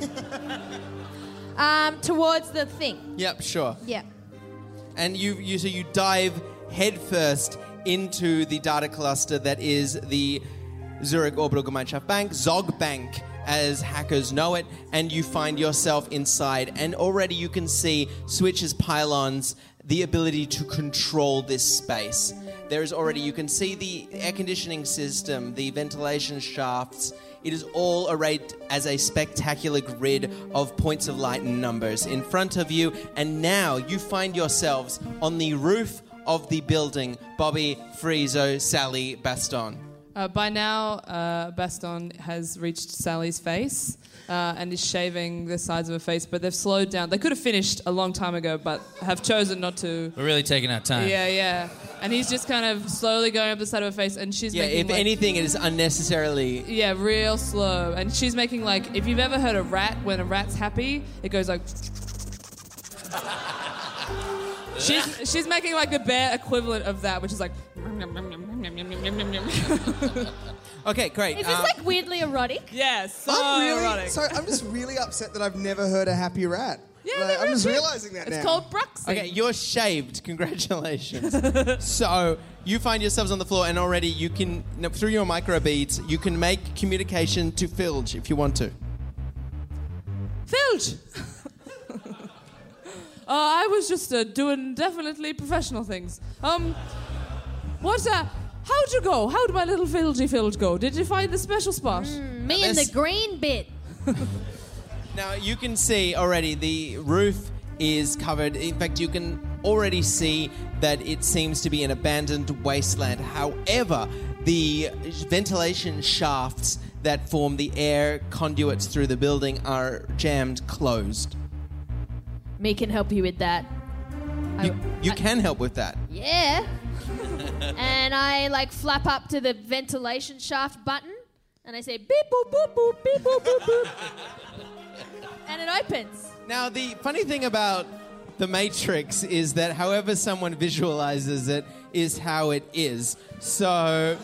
towards the thing. Yep, sure. Yeah. And you dive headfirst into the data cluster that is the Zurich Orbital Gemeinschaft Bank, Zog Bank, as hackers know it, and you find yourself inside. And already you can see switches, pylons, the ability to control this space. There is already, you can see the air conditioning system, the ventilation shafts. It is all arrayed as a spectacular grid of points of light and numbers in front of you. And now you find yourselves on the roof of the building. Bobby, Friezo, Sally, Baston. By now, Baston has reached Sally's face and is shaving the sides of her face, but they've slowed down. They could have finished a long time ago, but have chosen not to. We're really taking our time. Yeah. And he's just kind of slowly going up the side of her face, and she's making if anything, it is unnecessarily... Yeah, real slow. And she's making like, if you've ever heard a rat, when a rat's happy, it goes like... She's making like the bear equivalent of that, which is like... Okay, great. Is this like weirdly erotic? Yeah, so erotic. I'm just really upset that I've never heard a happy rat. Yeah, Like, they're I'm real just cute. realizing that now. It's called bruxing. Okay, you're shaved. Congratulations. So you find yourselves on the floor, and already you can, through your microbeads, you can make communication to Filge if you want to. Filge! I was just doing definitely professional things. How'd you go? How'd my little Filge go? Did you find the special spot? Me in the green bit. Now you can see already the roof is covered. In fact, you can already see that it seems to be an abandoned wasteland. However, the ventilation shafts that form the air conduits through the building are jammed closed. Me can help you with that. You can help with that. Yeah. And I like flap up to the ventilation shaft button, and I say beep boop boop boop beep boop boop boop, and it opens. Now, the funny thing about the Matrix is that however someone visualizes it is how it is. So,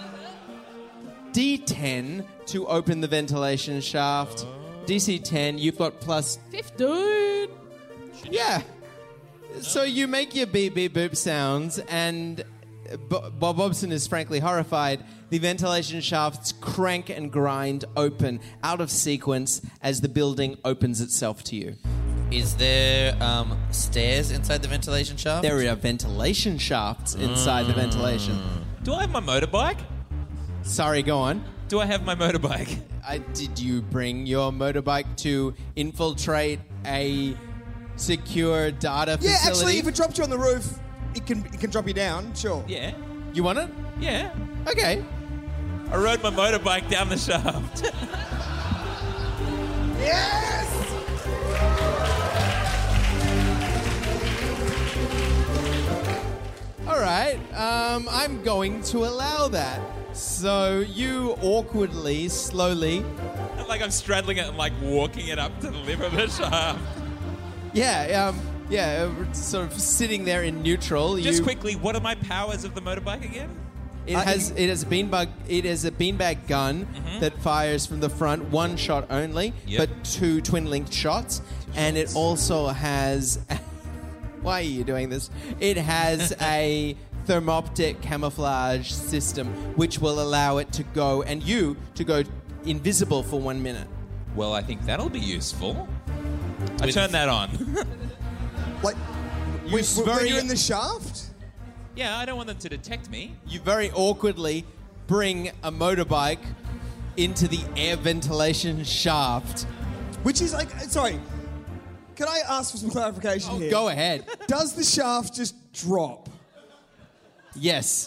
D10 to open the ventilation shaft. DC 10, you've got plus 15. Yeah. So you make your beep beep boop sounds, and Bob Bobson is frankly horrified. The ventilation shafts crank and grind open out of sequence as the building opens itself to you. Is there stairs inside the ventilation shaft? There are ventilation shafts inside the ventilation. Do I have my motorbike? Sorry, go on. Do I have my motorbike? Did you bring your motorbike to infiltrate a secure data facility? Yeah, actually, if it drops you on the roof, it can drop you down, sure. Yeah. You want it? Yeah. Okay. I rode my motorbike down the shaft. Yes! All right, I'm going to allow that. So you awkwardly, slowly... Like I'm straddling it and like walking it up to the lip of the shaft. Sort of sitting there in neutral. Just quickly, what are my powers of the motorbike again? It has a beanbag gun that fires from the front, one shot only, but 2 twin-linked shots. And it also has... Why are you doing this? It has a thermoptic camouflage system which will allow it to go, and you to go invisible for 1 minute. Well, I think that'll be useful. I turn that on. Like, when you're in the shaft? Yeah, I don't want them to detect me. You very awkwardly bring a motorbike into the air ventilation shaft. Which is like, sorry, can I ask for some clarification here? Go ahead. Does the shaft just drop? Yes.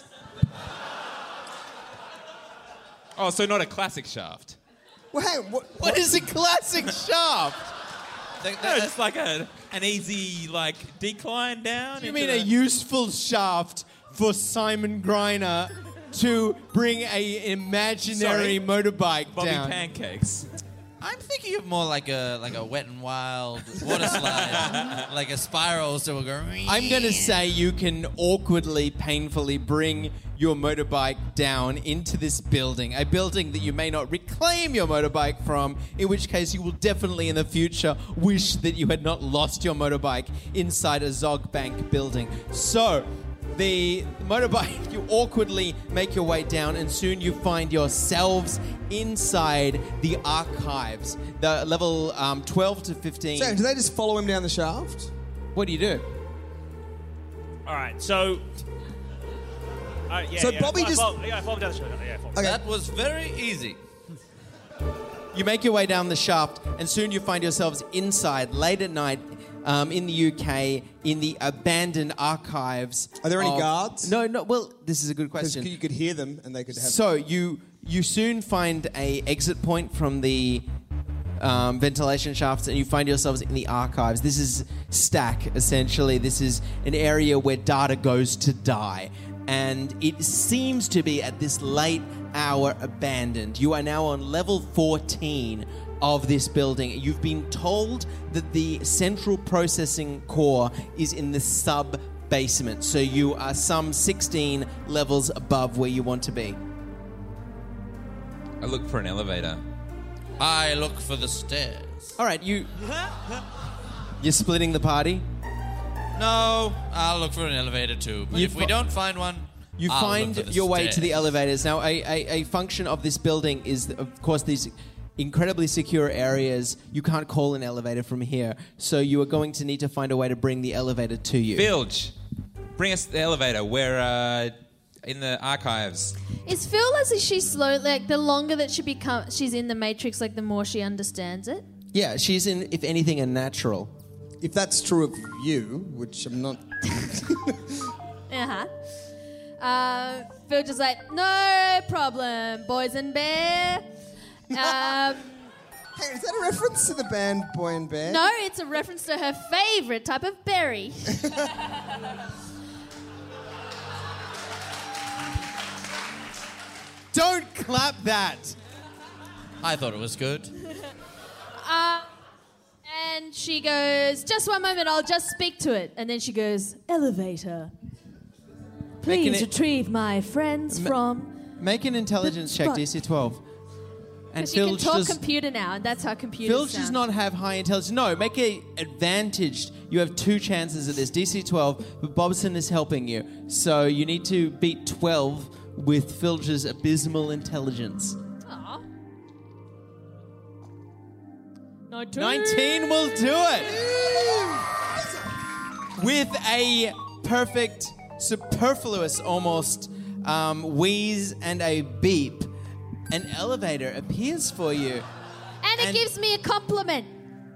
Oh, so not a classic shaft. Well, hang on, what is a classic shaft? No, it's like an easy like decline down. You mean a useful shaft for Simon Griner to bring a imaginary motorbike Bobby down? Pancakes. I'm thinking of more like a Wet n Wild water slide, like a spiral. So we'll go. I'm going to say you can awkwardly, painfully bring your motorbike down into this building, a building that you may not reclaim your motorbike from, in which case you will definitely in the future wish that you had not lost your motorbike inside a Zog Bank building. So, the motorbike, you awkwardly make your way down, and soon you find yourselves inside the archives, the level 12 to 15. So, do they just follow him down the shaft? What do you do? All right, so... So Bobby just... follow him down the shaft. Yeah, follow him. Okay. That was very easy. You make your way down the shaft, and soon you find yourselves inside, late at night, in the UK, in the abandoned archives. Are there any guards? No. Well, this is a good question. Because you could hear them, and they could have... So you soon find a exit point from the ventilation shafts, and you find yourselves in the archives. This is Stack, essentially. This is an area where data goes to die. And it seems to be at this late hour abandoned. You are now on level 14 of this building. You've been told that the central processing core is in the sub-basement. So you are some 16 levels above where you want to be. I look for an elevator. I look for the stairs. All right, you're splitting the party? No, I'll look for an elevator too. But if we don't find one, you I'll find look for the your way stairs. to the elevators. Now, a function of this building is, of course, these incredibly secure areas. You can't call an elevator from here, so you are going to need to find a way to bring the elevator to you. Filge, bring us the elevator. We're in the archives. Is Phil as she's slowly, like the longer that she's in the Matrix, like the more she understands it? Yeah, she's in, if anything, a natural. If that's true of you, which I'm not... Phil just like, no problem, boys and bear. Hey, is that a reference to the band Boy and Bear? No, it's a reference to her favourite type of berry. Don't clap that. I thought it was good. And she goes, just one moment, I'll just speak to it. And then she goes, elevator. Please retrieve my friends from... Make an intelligence check, DC 12. And Because you can talk computer now, and that's how computers Phil sound. does not have high intelligence. No, make it advantaged. You have 2 chances at this. DC 12, but Bobson is helping you. So you need to beat 12 with Filch's abysmal intelligence. Aw. 19 will do it! With a perfect, superfluous almost, wheeze and a beep, an elevator appears for you. And it gives me a compliment.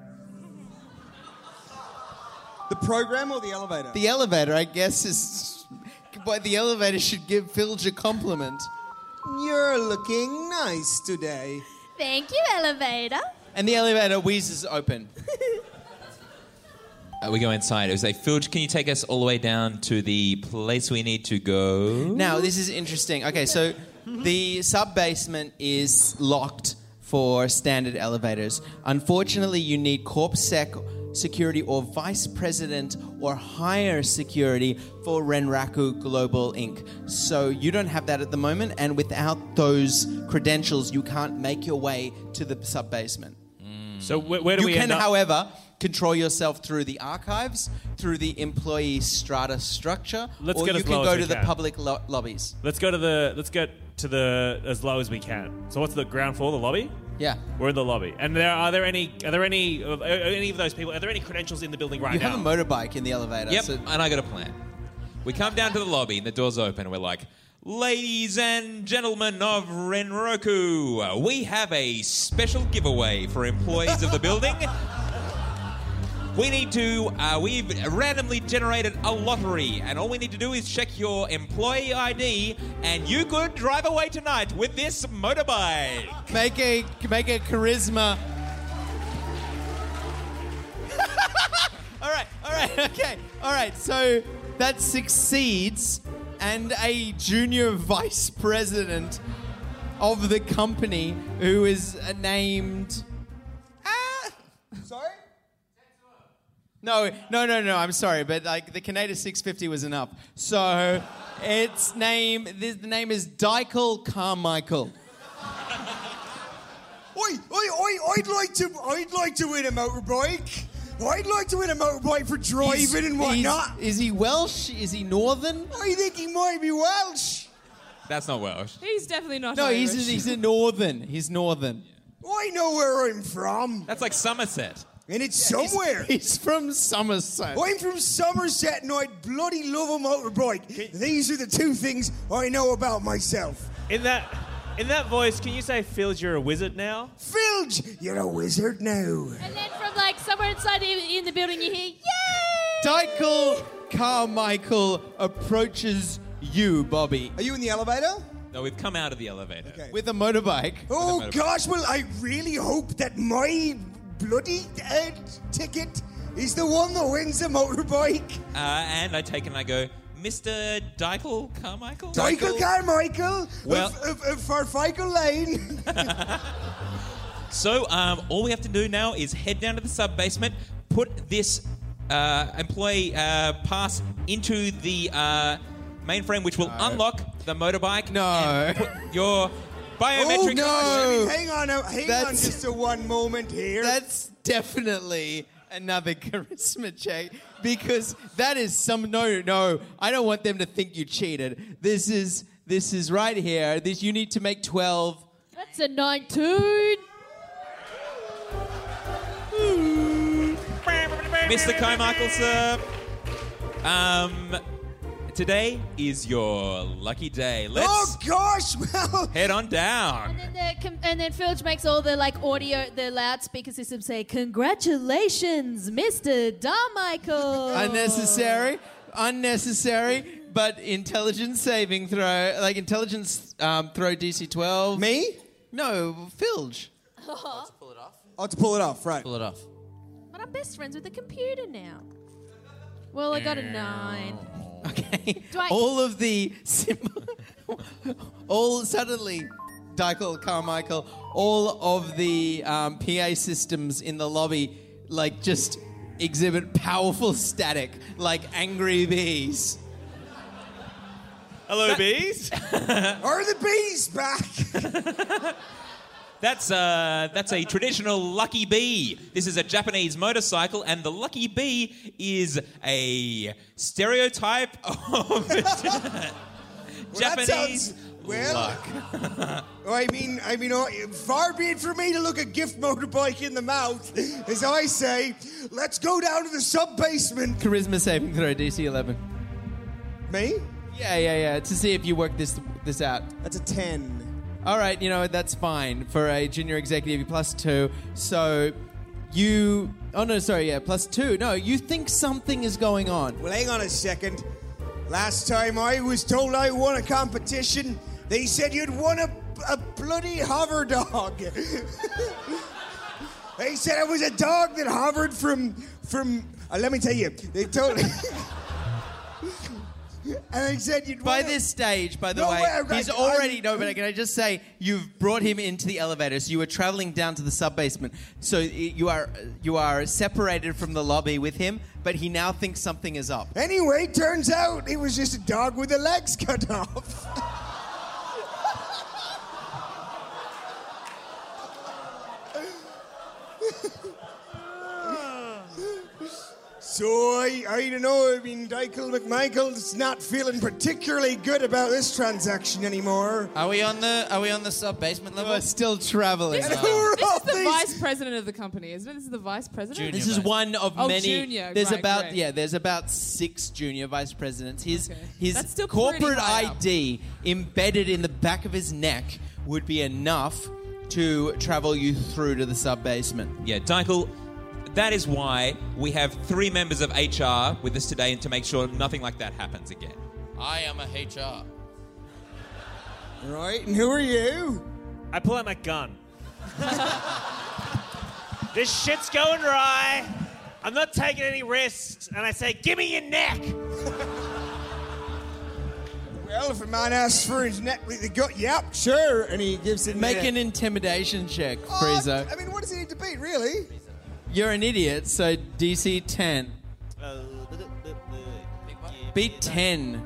The program or the elevator? The elevator, I guess, is... But the elevator should give Filch a compliment. You're looking nice today. Thank you, elevator. And the elevator wheezes open. We go inside. It was like, Filge, can you take us all the way down to the place we need to go? Now, this is interesting. Okay, so the sub-basement is locked for standard elevators. Unfortunately, you need CorpSec security or vice president or higher security for Renraku Global Inc. So you don't have that at the moment, and without those credentials, you can't make your way to the sub-basement. So where do we You end can, up? however, control yourself through the archives, through the employee strata structure, Let's or get you as can low go as to we the can. public lobbies. Let's get to the as low as we can. So what's the ground floor? The lobby? Yeah. We're in the lobby. And are there any of those people? Are there any credentials in the building right You now? have a motorbike in the elevator. Yep, so- and I got a plan. We come down to the lobby and the door's open and we're like, ladies and gentlemen of Renroku, we have a special giveaway for employees of the building. We need to, we've randomly generated a lottery, and all we need to do is check your employee ID, and you could drive away tonight with this motorbike. Make a charisma. All right, okay. All right, so that succeeds, and a junior vice president of the company who is named... Sorry? No, I'm sorry, but like the Canada 650 was enough. So the name is Dykel Carmichael. I'd like to win a motorbike. I'd like to win a motorbike for driving and whatnot. Is he Welsh? Is he Northern? I think he might be Welsh. That's not Welsh. He's definitely not No, Irish. he's a Northern. He's Northern. I know where I'm from. That's like Somerset. And it's somewhere. He's from Somerset. I'm from Somerset and I'd bloody love a motorbike. These are the two things I know about myself. In that voice, can you say, Phil, you're a wizard now? Filge, you're a wizard now. And then from like somewhere inside in the building, you hear, "Yay!" Dykel Carmichael approaches you, Bobby, Are you in the elevator? No, we've come out of the elevator. Okay. with a motorbike. Oh gosh, well I really hope that my bloody ticket is the one that wins the motorbike. And I take it and I go, Mr. Dykel Carmichael? Dykel Carmichael Well- of Farfikel Lane. So, all we have to do now is head down to the sub-basement, put this employee pass into the mainframe, which will unlock the motorbike. No. And put your biometric... no. Hang on just a one moment here. That's definitely another charisma check, because that is no, I don't want them to think you cheated. This is right here. You need to make 12. That's a 19. Mr. Carmichael, sir. Today is your lucky day. Oh Let's gosh, well, head on down. And then Filge makes all the like audio, the loudspeaker system say, "Congratulations, Mr. Darmichael." Unnecessary, but intelligence saving throw, like intelligence throw DC 12. me? No, Filge. Oh, to pull it off, right. Pull it off. But I'm best friends with the computer now. Well, I got a 9. Okay. Do I- All of the suddenly, Dykel Carmichael, all of the PA systems in the lobby, like, just exhibit powerful static, like angry bees. Hello, bees. Are the bees back? That's a traditional lucky bee. This is a Japanese motorcycle, and the lucky bee is a stereotype of Japanese luck. I mean, far be it from me to look a gift motorbike in the mouth, as I say, let's go down to the sub-basement. Charisma saving throw, DC 11. Me? Yeah, to see if you work this out. That's a 10. All right, that's fine for a junior executive, +2. So you... Oh, no, sorry, yeah, +2. No, you think something is going on. Well, hang on a second. Last time I was told I won a competition, they said you'd won a bloody hover dog. They said it was a dog that hovered from Let me tell you, they told me. And they said you'd By this stage, by the way, he's already... No, but can I just say, you've brought him into the elevator, so you were travelling down to the sub-basement. So you are separated from the lobby with him, but he now thinks something is up. Anyway, turns out it was just a dog with the legs cut off. So I don't know, I mean, Dykel McMichael's not feeling particularly good about this transaction anymore. Are we on the sub-basement level? We're still travelling. This is the vice president of the company, isn't it? This is the vice president? Junior This is one of many. Junior. There's Right, about great. there's about 6 junior vice presidents. His That's still corporate pretty high up. ID embedded in the back of his neck would be enough to travel you through to the sub-basement. Yeah, Dykel, that is why we have 3 members of HR with us today and to make sure nothing like that happens again. I am a HR. Right, and who are you? I pull out my gun. This shit's going right. I'm not taking any risks. And I say, give me your neck. Well, if a man asks for his neck with the gut, yep, sure. And he gives it... Make an intimidation check, Frieza. I mean, what does he need to beat, really? You're an idiot, so DC 10. Beat 10.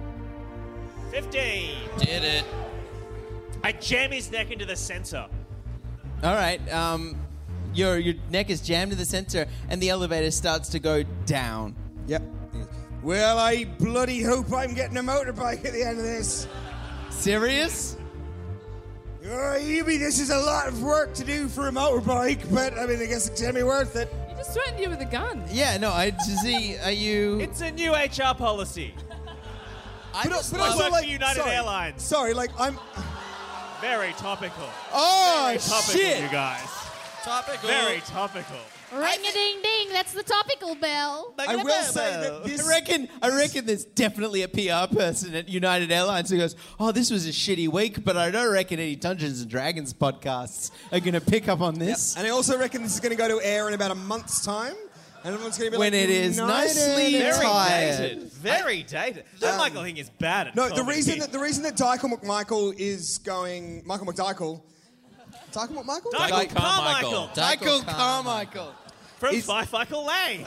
15. Did it. I jam his neck into the sensor. All right. Your neck is jammed to the sensor, and the elevator starts to go down. Yep. Well, I bloody hope I'm getting a motorbike at the end of this. Serious? Oh, Evie, this is a lot of work to do for a motorbike, but I mean, I guess it's gonna be worth it. He just threatened you with a gun. Yeah, no, I see. Are you... It's a new HR policy. I work for United Airlines. Sorry, like, I'm... Very topical. Oh, Very topical, shit. you guys. Topical. Very topical. Ring-a-ding-ding, that's the topical bell. I will say that this... I reckon there's definitely a PR person at United Airlines who goes, oh, this was a shitty week, but I don't reckon any Dungeons & Dragons podcasts are going to pick up on this. And I also reckon this is going to go to air in about a month's time. And everyone's going to be When like, it is United. nicely Very tired. dated. Very dated. That Michael thing is bad at No, the comedy. reason that Dykel McMichael is going... Michael McDykel... Dykel McMichael? Dykel Carmichael. Michael Carmichael. From Is- Michael Lang.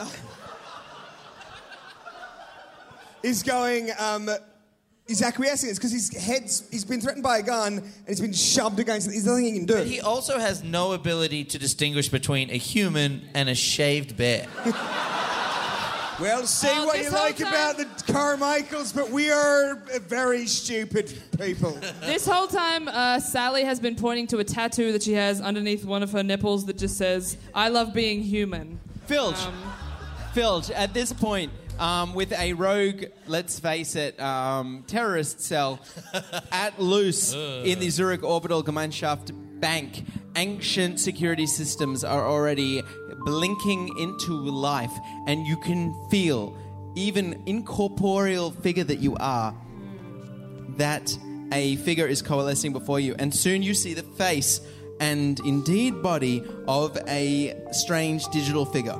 Is going... he's acquiescing. It's because he's been threatened by a gun and he's been shoved against it. There's nothing he can do. But he also has no ability to distinguish between a human and a shaved bear. Well, say Oh, what this you whole like time- about the Carmichaels, but we are very stupid people. This whole time, Sally has been pointing to a tattoo that she has underneath one of her nipples that just says, I love being human. Filch, at this point, with a rogue, let's face it, terrorist cell at loose in the Zurich Orbital Gemeinschaft Bank, ancient security systems are already blinking into life, and you can feel, even incorporeal figure that you are, that a figure is coalescing before you, and soon you see the face and indeed body of a strange digital figure.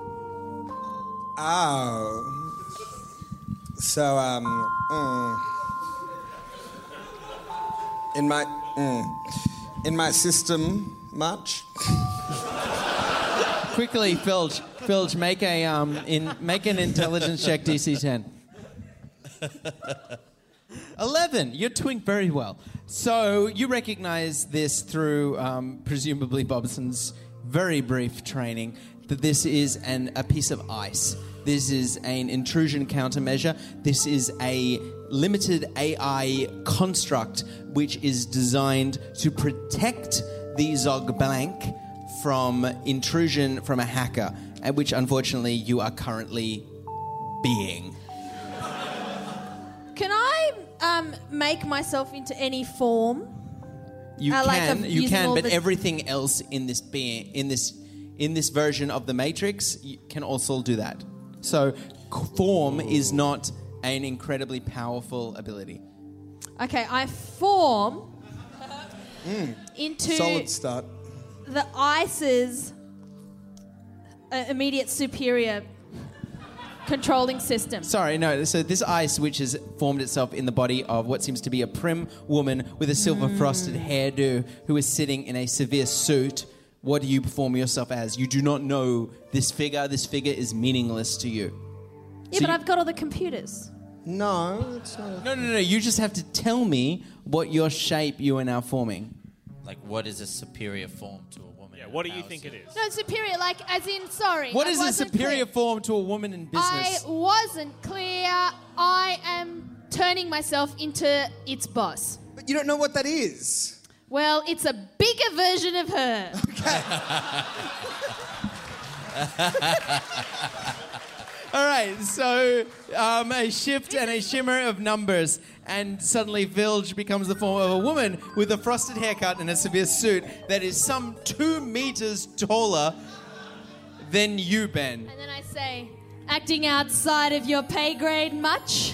Oh. So, in my system, much? Quickly, Filch, make an intelligence check, DC 10. 11. You're doing very well. So you recognize this through presumably Bobson's very brief training that this is a piece of ice. This is an intrusion countermeasure. This is a limited AI construct which is designed to protect the Zog Blank from intrusion from a hacker, at which unfortunately you are currently being. Can I make myself into any form? You like can, using you can, all but the- everything else in this being, in this version of the Matrix, you can also do that. So, form is not an incredibly powerful ability. Okay, I form into Solid start. the ice's immediate superior controlling system. Sorry, no. So this ice, which has formed itself in the body of what seems to be a prim woman with a silver frosted hairdo who is sitting in a severe suit. What do you perform yourself as? You do not know this figure. This figure is meaningless to you. Yeah, but I've got all the computers. No, it's not. No. You just have to tell me what your shape you are now forming. Like, what is a superior form to a woman? Yeah, what do you think it is? No, superior, like, as in, sorry. What I is a wasn't superior clear. form to a woman in business? I wasn't clear. I am turning myself into its boss. But you don't know what that is. Well, it's a bigger version of her. All right, so a shift and a shimmer of numbers, and suddenly Vilge becomes the form of a woman with a frosted haircut and a severe suit that is some 2 meters taller than you, Ben. And then I say, acting outside of your pay grade much?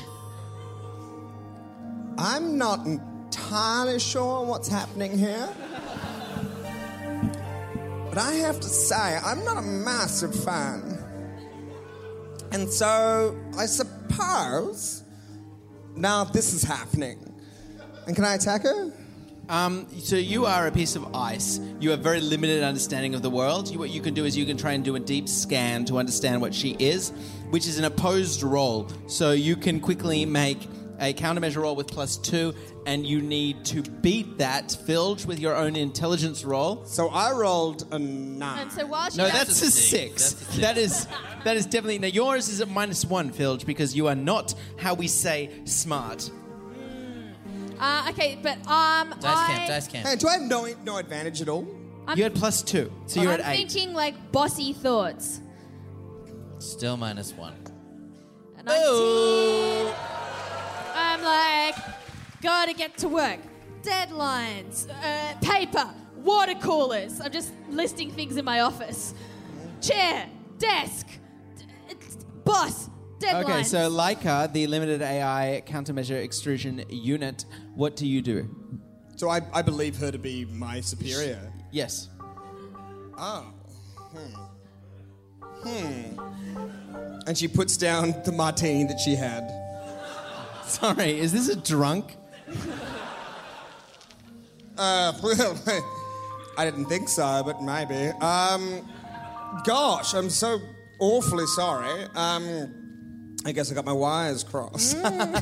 I'm not entirely sure what's happening here. But I have to say, I'm not a massive fan. And so, I suppose, now this is happening. And can I attack her? So you are a piece of ice. You have very limited understanding of the world. What you can do is you can try and do a deep scan to understand what she is, which is an opposed roll. So you can quickly make a countermeasure roll with +2, and you need to beat that, Filge, with your own intelligence roll. So I rolled a 9. And so while she No, does- that's a 6. That is definitely... Now, yours is at -1, Filge, because you are not, how we say, smart. okay, but Dice cam. Hey, do I have no advantage at all? You had +2, so you're I'm at 8. thinking like bossy thoughts. Still -1. And I'm like, gotta get to work. Deadlines, paper, water coolers. I'm just listing things in my office. Chair, desk, boss, deadlines. Okay, so Leica, the limited AI countermeasure extrusion unit, what do you do? So I believe her to be my superior. Yes. Oh. And she puts down the martini that she had. Sorry, is this a drunk? Well, I didn't think so, but maybe. Gosh, I'm so awfully sorry. I guess I got my wires crossed.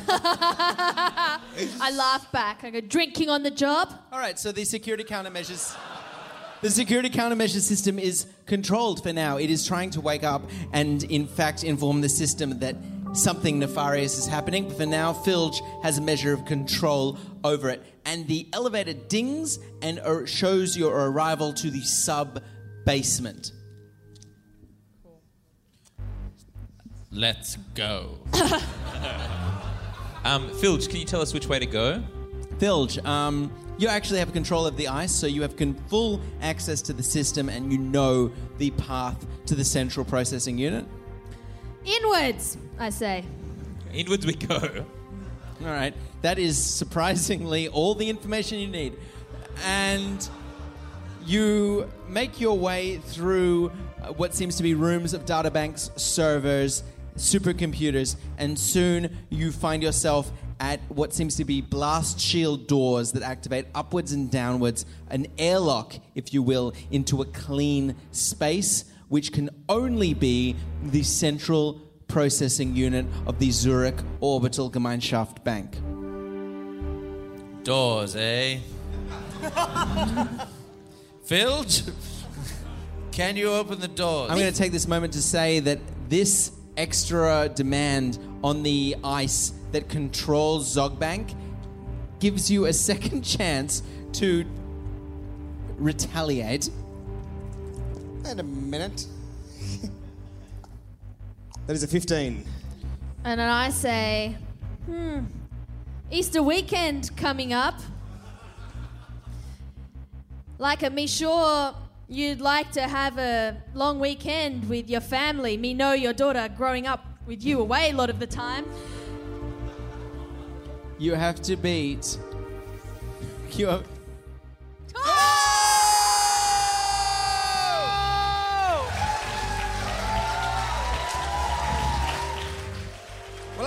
I laugh back. I go, drinking on the job? All right, so the security countermeasures... The security countermeasure system is controlled for now. It is trying to wake up and, in fact, inform the system that something nefarious is happening. But for now, Filge has a measure of control over it. And the elevator dings and shows your arrival to the sub-basement. Let's go. Filge, can you tell us which way to go? Filge, you actually have control of the ice, so you have full access to the system and you know the path to the central processing unit. Inwards, I say. Inwards we go. All right. That is surprisingly all the information you need. And you make your way through what seems to be rooms of databanks, servers, supercomputers, and soon you find yourself at what seems to be blast shield doors that activate upwards and downwards, an airlock, if you will, into a clean space, which can only be the central processing unit of the Zurich Orbital Gemeinschaft Bank. Doors, eh? Filge, can you open the doors? I'm going to take this moment to say that this extra demand on the ice that controls Zogbank gives you a second chance to retaliate. Wait a minute. That is a 15. And then I say, Easter weekend coming up. Like, me sure you'd like to have a long weekend with your family. Me know your daughter growing up with you away a lot of the time. You have to beat...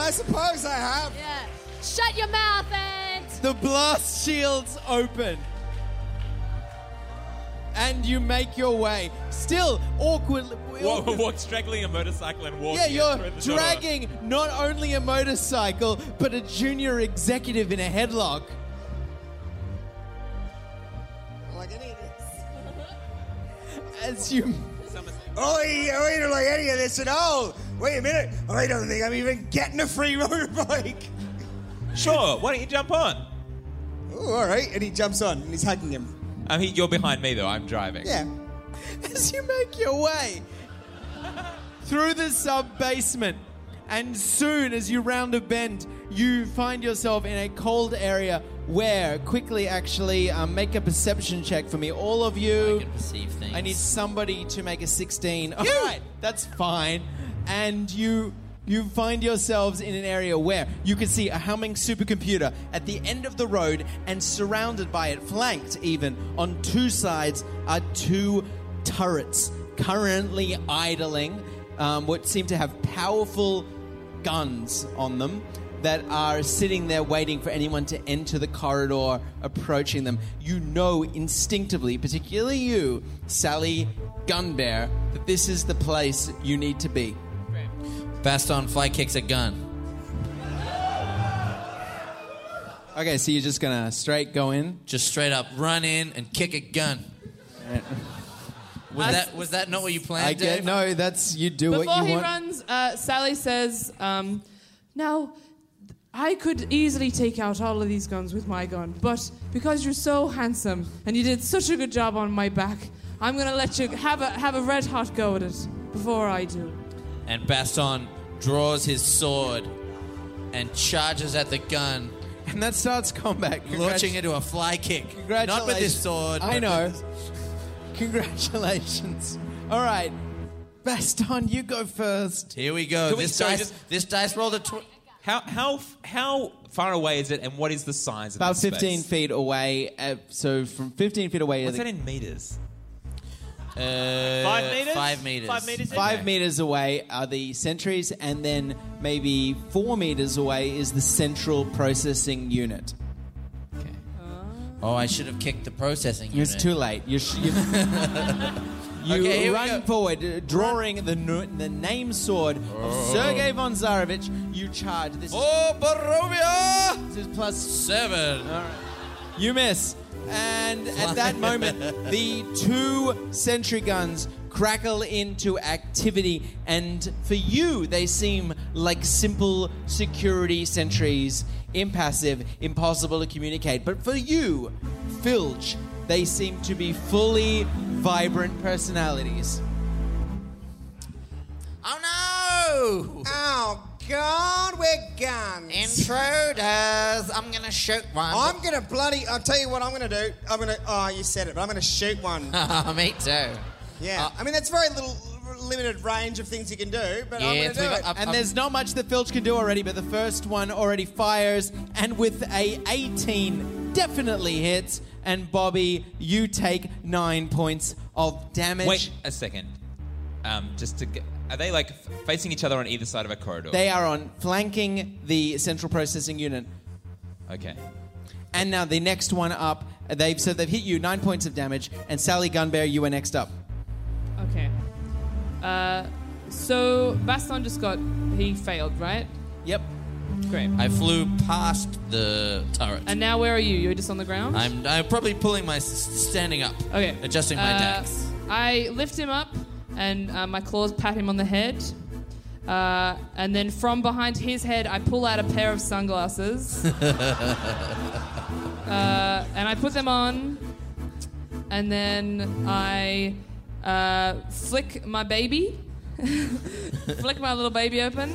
I suppose I have. Yeah. Shut your mouth, Ant. The blast shields open. And you make your way. Still awkwardly. Walk straggling a motorcycle and walking. Yeah, you're through the door. dragging not only a motorcycle, but a junior executive in a headlock. Like any of this. As you. I don't like any of this at all. Wait a minute. I don't think I'm even getting a free motorbike. Sure, why don't you jump on? Oh, all right. And he jumps on and he's hugging him. You're behind me, though. I'm driving. Yeah. As you make your way through the sub-basement, and soon as you round a bend, you find yourself in a cold area where, quickly actually, make a perception check for me. All of you. I can perceive things. I need somebody to make a 16. All right, that's fine. And you find yourselves in an area where you can see a humming supercomputer at the end of the road, and surrounded by it, flanked even, on two sides are two turrets currently idling, what seem to have powerful guns on them that are sitting there waiting for anyone to enter the corridor approaching them. You know instinctively, particularly you, Sally Gunbear, that this is the place you need to be. Baston fly kicks a gun. Okay, so you're just gonna straight go in? Just straight up run in and kick a gun. Was that not what you planned, Dave? No, that's you do what you Before want. he runs, Sally says, now, I could easily take out all of these guns with my gun, but because you're so handsome and you did such a good job on my back, I'm going to let you have a red-hot go at it before I do. And Baston draws his sword and charges at the gun. And that starts combat. Launching into a fly kick. Congratulations. Not with his sword. I but know. with his- Congratulations. All right. Baston, you go first. Here we go. This dice rolled a... How far away is it, and what is the size of About this 15 space? feet away. So from 15 feet away... What's that in meters? 5 meters? 5 meters. 5 meters? 5 meters away are the sentries, and then maybe 4 meters away is the central processing unit. Okay. Oh, I should have kicked the processing unit. It's too late. You Okay, here we run go. forward, drawing the name sword of Sergei von Tsarevich. You charge. This Barovia! is plus 7. All right. You miss. And at that moment, the 2 sentry guns crackle into activity. And for you, they seem like simple security sentries, impassive, impossible to communicate. But for you, Filch, they seem to be fully vibrant personalities. Oh, no! Oh, God, we're guns. Intruders! I'm going to shoot one. I'll tell you what I'm going to do. You said it, but I'm going to shoot one. Me too. Yeah. I mean, that's very limited range of things you can do, but I'm going to do it. And there's not much that Filch can do already, but the first one already fires, and with a 18 definitely hits. And Bobby, you take 9 points of damage. Wait a second. Are they like facing each other on either side of a corridor? They are on flanking the central processing unit. Okay. And now the next one up, they've hit you 9 points of damage, and Sally Gunbear, you are next up. Okay. So Baston he failed, right? Yep. Great. I flew past the turret. And now where are you? You're just on the ground? I'm probably pulling standing up. Okay. Adjusting my dex. I lift him up, and my claws pat him on the head. And then from behind his head, I pull out a pair of sunglasses. And I put them on. And then I flick my baby. Flick my little baby open.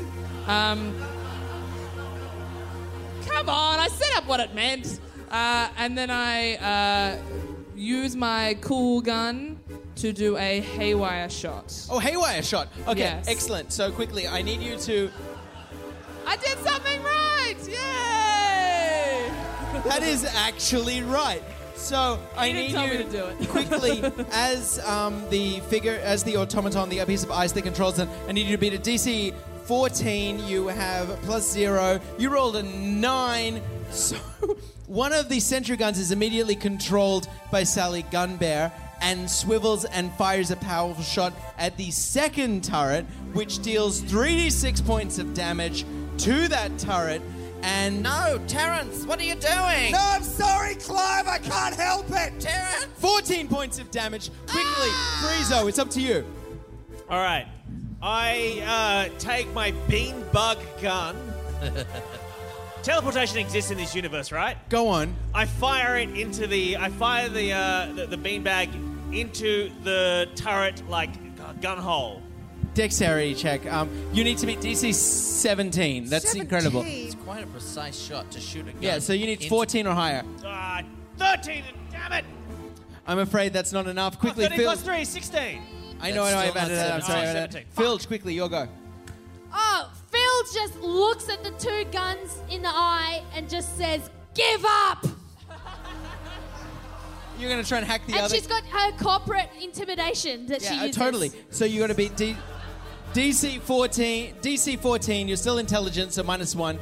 Come on, I set up what it meant. And then I use my cool gun to do a haywire shot. Oh, haywire shot. Okay, Yes. excellent. So quickly, I need you to... I did something right! Yay! That is actually right. So I didn't need tell you me to do it. quickly, as the automaton, the piece of ice that controls them, I need you to beat a DC 14. You have +0. You rolled a 9. So one of the sentry guns is immediately controlled by Sally Gunbear and swivels and fires a powerful shot at the second turret, which deals 3d6 points of damage to that turret. And No, Terrence, what are you doing? No, I'm sorry, Clive. I can't help it. Terrence! 14 points of damage. Quickly, Friezo, it's up to you. All right. I take my bean bug gun. Teleportation exists in this universe, right? Go on. I fire it into the. I fire the beanbag into the turret like gun hole. Dexterity check. You need to beat DC 17. That's incredible. It's quite a precise shot to shoot a gun. Yeah, so you need 14 or higher. 13. Damn it! I'm afraid that's not enough. Quickly, 13 plus 3 is 16. I know, That's I've still added not that. I'm sorry. 17. Filch, quickly, your go. Oh, Phil just looks at the two guns in the eye and just says, "Give up!" You're going to try and hack the And other... she's got her corporate intimidation that she uses. totally. So you got to beat DC 14. DC 14, you're still intelligent, so -1.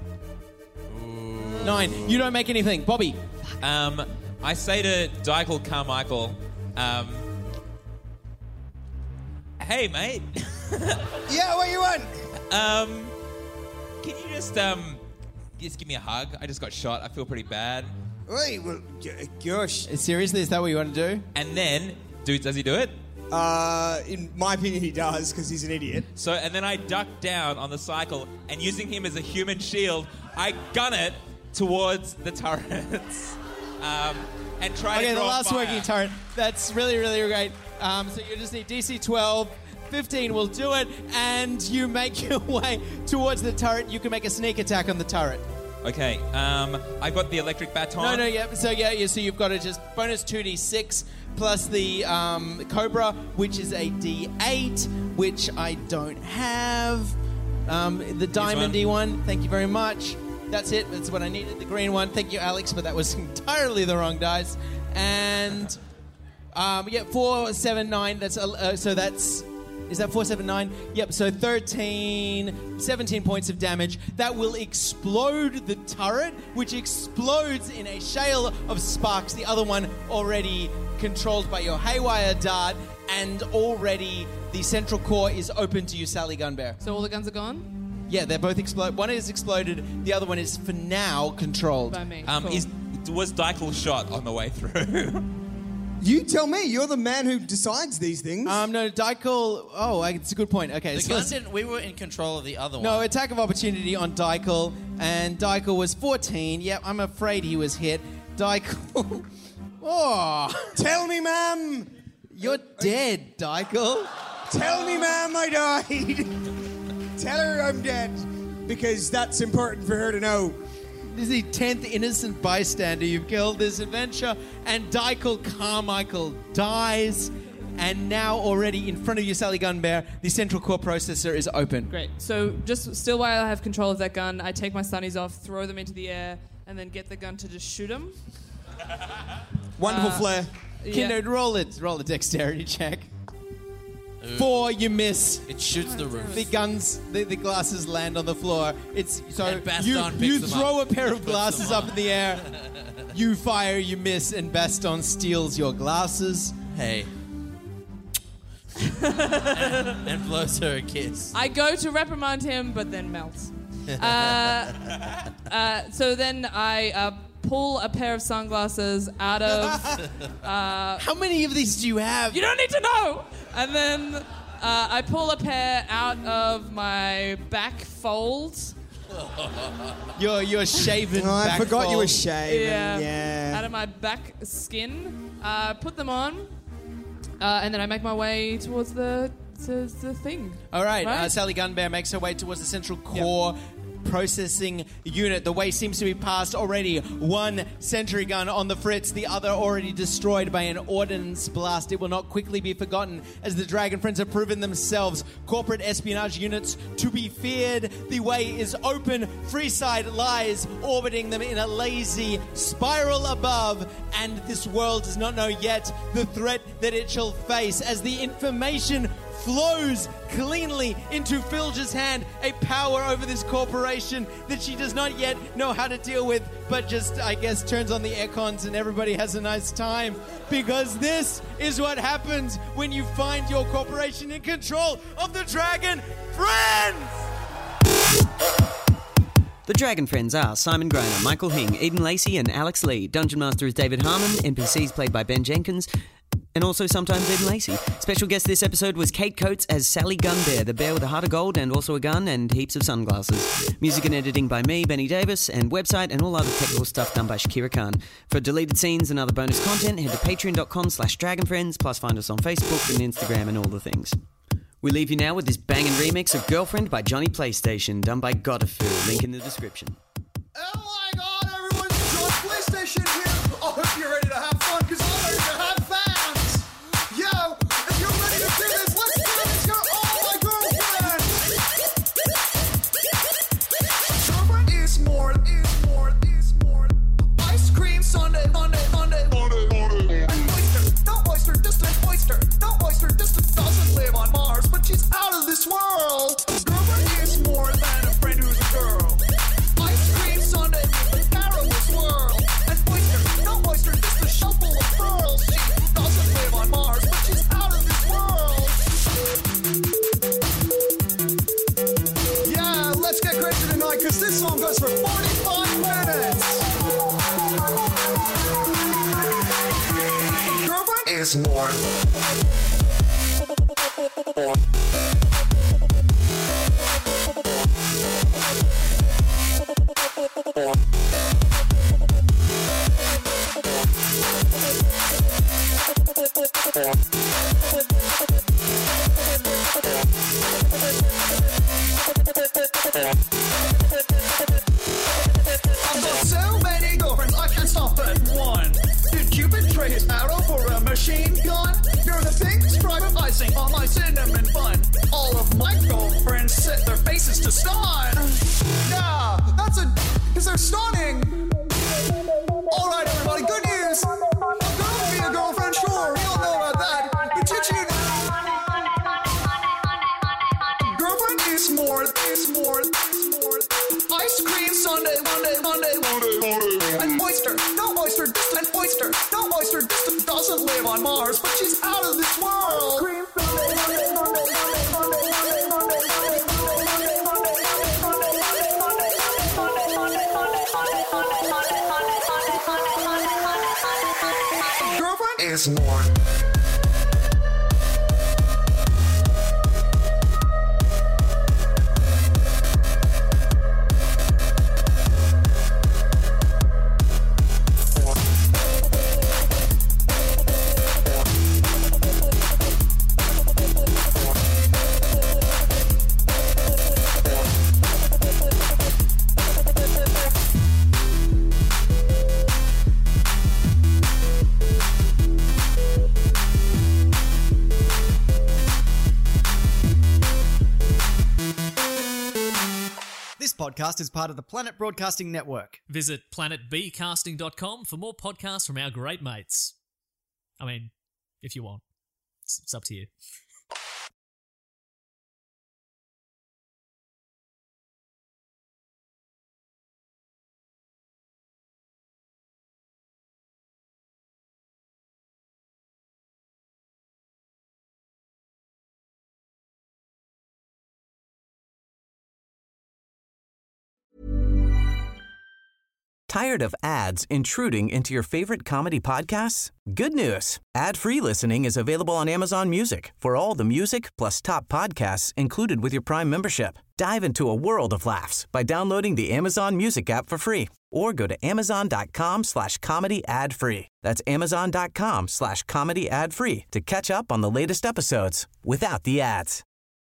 9. You don't make anything. Bobby. I say to Dykel Carmichael, hey, mate. Yeah, what you want? Can you just give me a hug? I just got shot. I feel pretty bad. Wait, well, gosh. Seriously, is that what you want to do? And then, does he do it? In my opinion, he does, because he's an idiot. So, and then I duck down on the cycle, and using him as a human shield, I gun it towards the turrets. And try to Okay, the draw last fire. working turret. That's really, really great. So you just need DC 12. 15 will do it, and you make your way towards the turret. You can make a sneak attack on the turret. Okay, I've got the electric baton. No, yeah. So you've got to just bonus 2d6 plus the Cobra, which is a d8, which I don't have. The diamondy one. Thank you very much. That's it. That's what I needed. The green one. Thank you, Alex, but that was entirely the wrong dice. And 4, 7, 9. That's so that's. Is that 4, 7, 9? Yep, so 17 points of damage. That will explode the turret, which explodes in a shale of sparks. The other one already controlled by your Haywire Dart, and already the central core is open to you, Sally Gunbear. So all the guns are gone? Yeah, they're both exploded. One is exploded, the other one is, for now, controlled. By me. Was Dykel shot on the way through? You tell me. You're the man who decides these things. No, Dykel... Oh, it's a good point. Okay, The gun didn't... We were in control of the other one. No, attack of opportunity on Dykel, and Dykel was 14. Yep, I'm afraid he was hit. Dykel... Oh! Tell me, ma'am! You're dead, Dykel. Tell me, ma'am, I died! Tell her I'm dead, because that's important for her to know. This is the 10th innocent bystander you've killed this adventure, and Dykel Carmichael dies, and now already in front of you, Sally Gunbear, the central core processor is open. Great. So just still while I have control of that gun, I take my sunnies off, throw them into the air, and then get the gun to just shoot them. Wonderful flair. Kendo, roll a dexterity check. 4, you miss. It shoots the roof. The guns, the glasses land on the floor. It's so And Baston you picks them throw up. a pair of glasses up in the air. You fire, you miss, and Baston steals your glasses. Hey. and blows her a kiss. I go to reprimand him, but then melts. So then I pull a pair of sunglasses out of... How many of these do you have? You don't need to know! And then I pull a pair out of my back fold. Your shaven Oh, I back forgot you were fold. shaven. Out of my back skin. Put them on. And then I make my way towards the thing. All right, Right? Sally Gunbear makes her way towards the central core processing unit. The way seems to be passed already. One sentry gun on the fritz, the other already destroyed by an ordnance blast. It will not quickly be forgotten, as the Dragon Friends have proven themselves corporate espionage units to be feared. The way is open. Freeside lies orbiting them in a lazy spiral above, and this world does not know yet the threat that it shall face, as the information flows cleanly into Filge's hand, a power over this corporation that she does not yet know how to deal with, but just, I guess, turns on the aircons and everybody has a nice time. Because this is what happens when you find your corporation in control of the Dragon Friends! The Dragon Friends are Simon Grainer, Michael Hing, Eden Lacey, and Alex Lee. Dungeon Master is David Harmon, NPCs played by Ben Jenkins, and also sometimes Eden Lacey. Special guest this episode was Kate Coates as Sally Gunbear, the bear with a heart of gold and also a gun and heaps of sunglasses. Music and editing by me, Benny Davis, and website and all other technical stuff done by Shakira Khan. For deleted scenes and other bonus content, head to patreon.com/dragonfriends, plus find us on Facebook and Instagram and all the things. We leave you now with this banging remix of Girlfriend by Johnny PlayStation, done by Godafoo. Link in the description. Oh my god, everyone's Johnny PlayStation here! I hope you're ready to have fun, because I'm ready to have fans! Yo, if you're ready to do this, let's do it! Let's go! Oh my girlfriend! Girlfriend is more. Ice cream sundae. And oyster, distant oyster. No oyster, distant doesn't live on Mars, but she's out of this world. Girlfriend is more than a friend who's a girl. Ice cream sundae with a carol swirl. And oyster, no oyster, just a shell full of pearls. She doesn't live on Mars, but she's out of this world. Yeah, let's get crazy tonight, because this song goes for 45 minutes. Girlfriend is more. I've got so many girlfriends, I can't stop at one. Did Cupid trade his arrow for a machine gun? You're the pink stripe of icing on my cinnamon bun. All of my girlfriends set their faces to stun. Yeah, because they're stunning. Alright everybody, good news. I'm gonna be a girlfriend, sure, we all know about that. But did you girlfriend is more. Ice cream sundae, Monday. And oyster, no oyster, distant oyster. No oyster, distant doesn't live on Mars, but she's out of this world. Girlfriend is more. This podcast is part of the Planet Broadcasting Network. Visit planetbcasting.com for more podcasts from our great mates. I mean, if you want. It's up to you. Tired of ads intruding into your favorite comedy podcasts? Good news. Ad-free listening is available on Amazon Music for all the music plus top podcasts included with your Prime membership. Dive into a world of laughs by downloading the Amazon Music app for free or go to amazon.com/comedy ad-free. That's amazon.com/comedy ad-free to catch up on the latest episodes without the ads.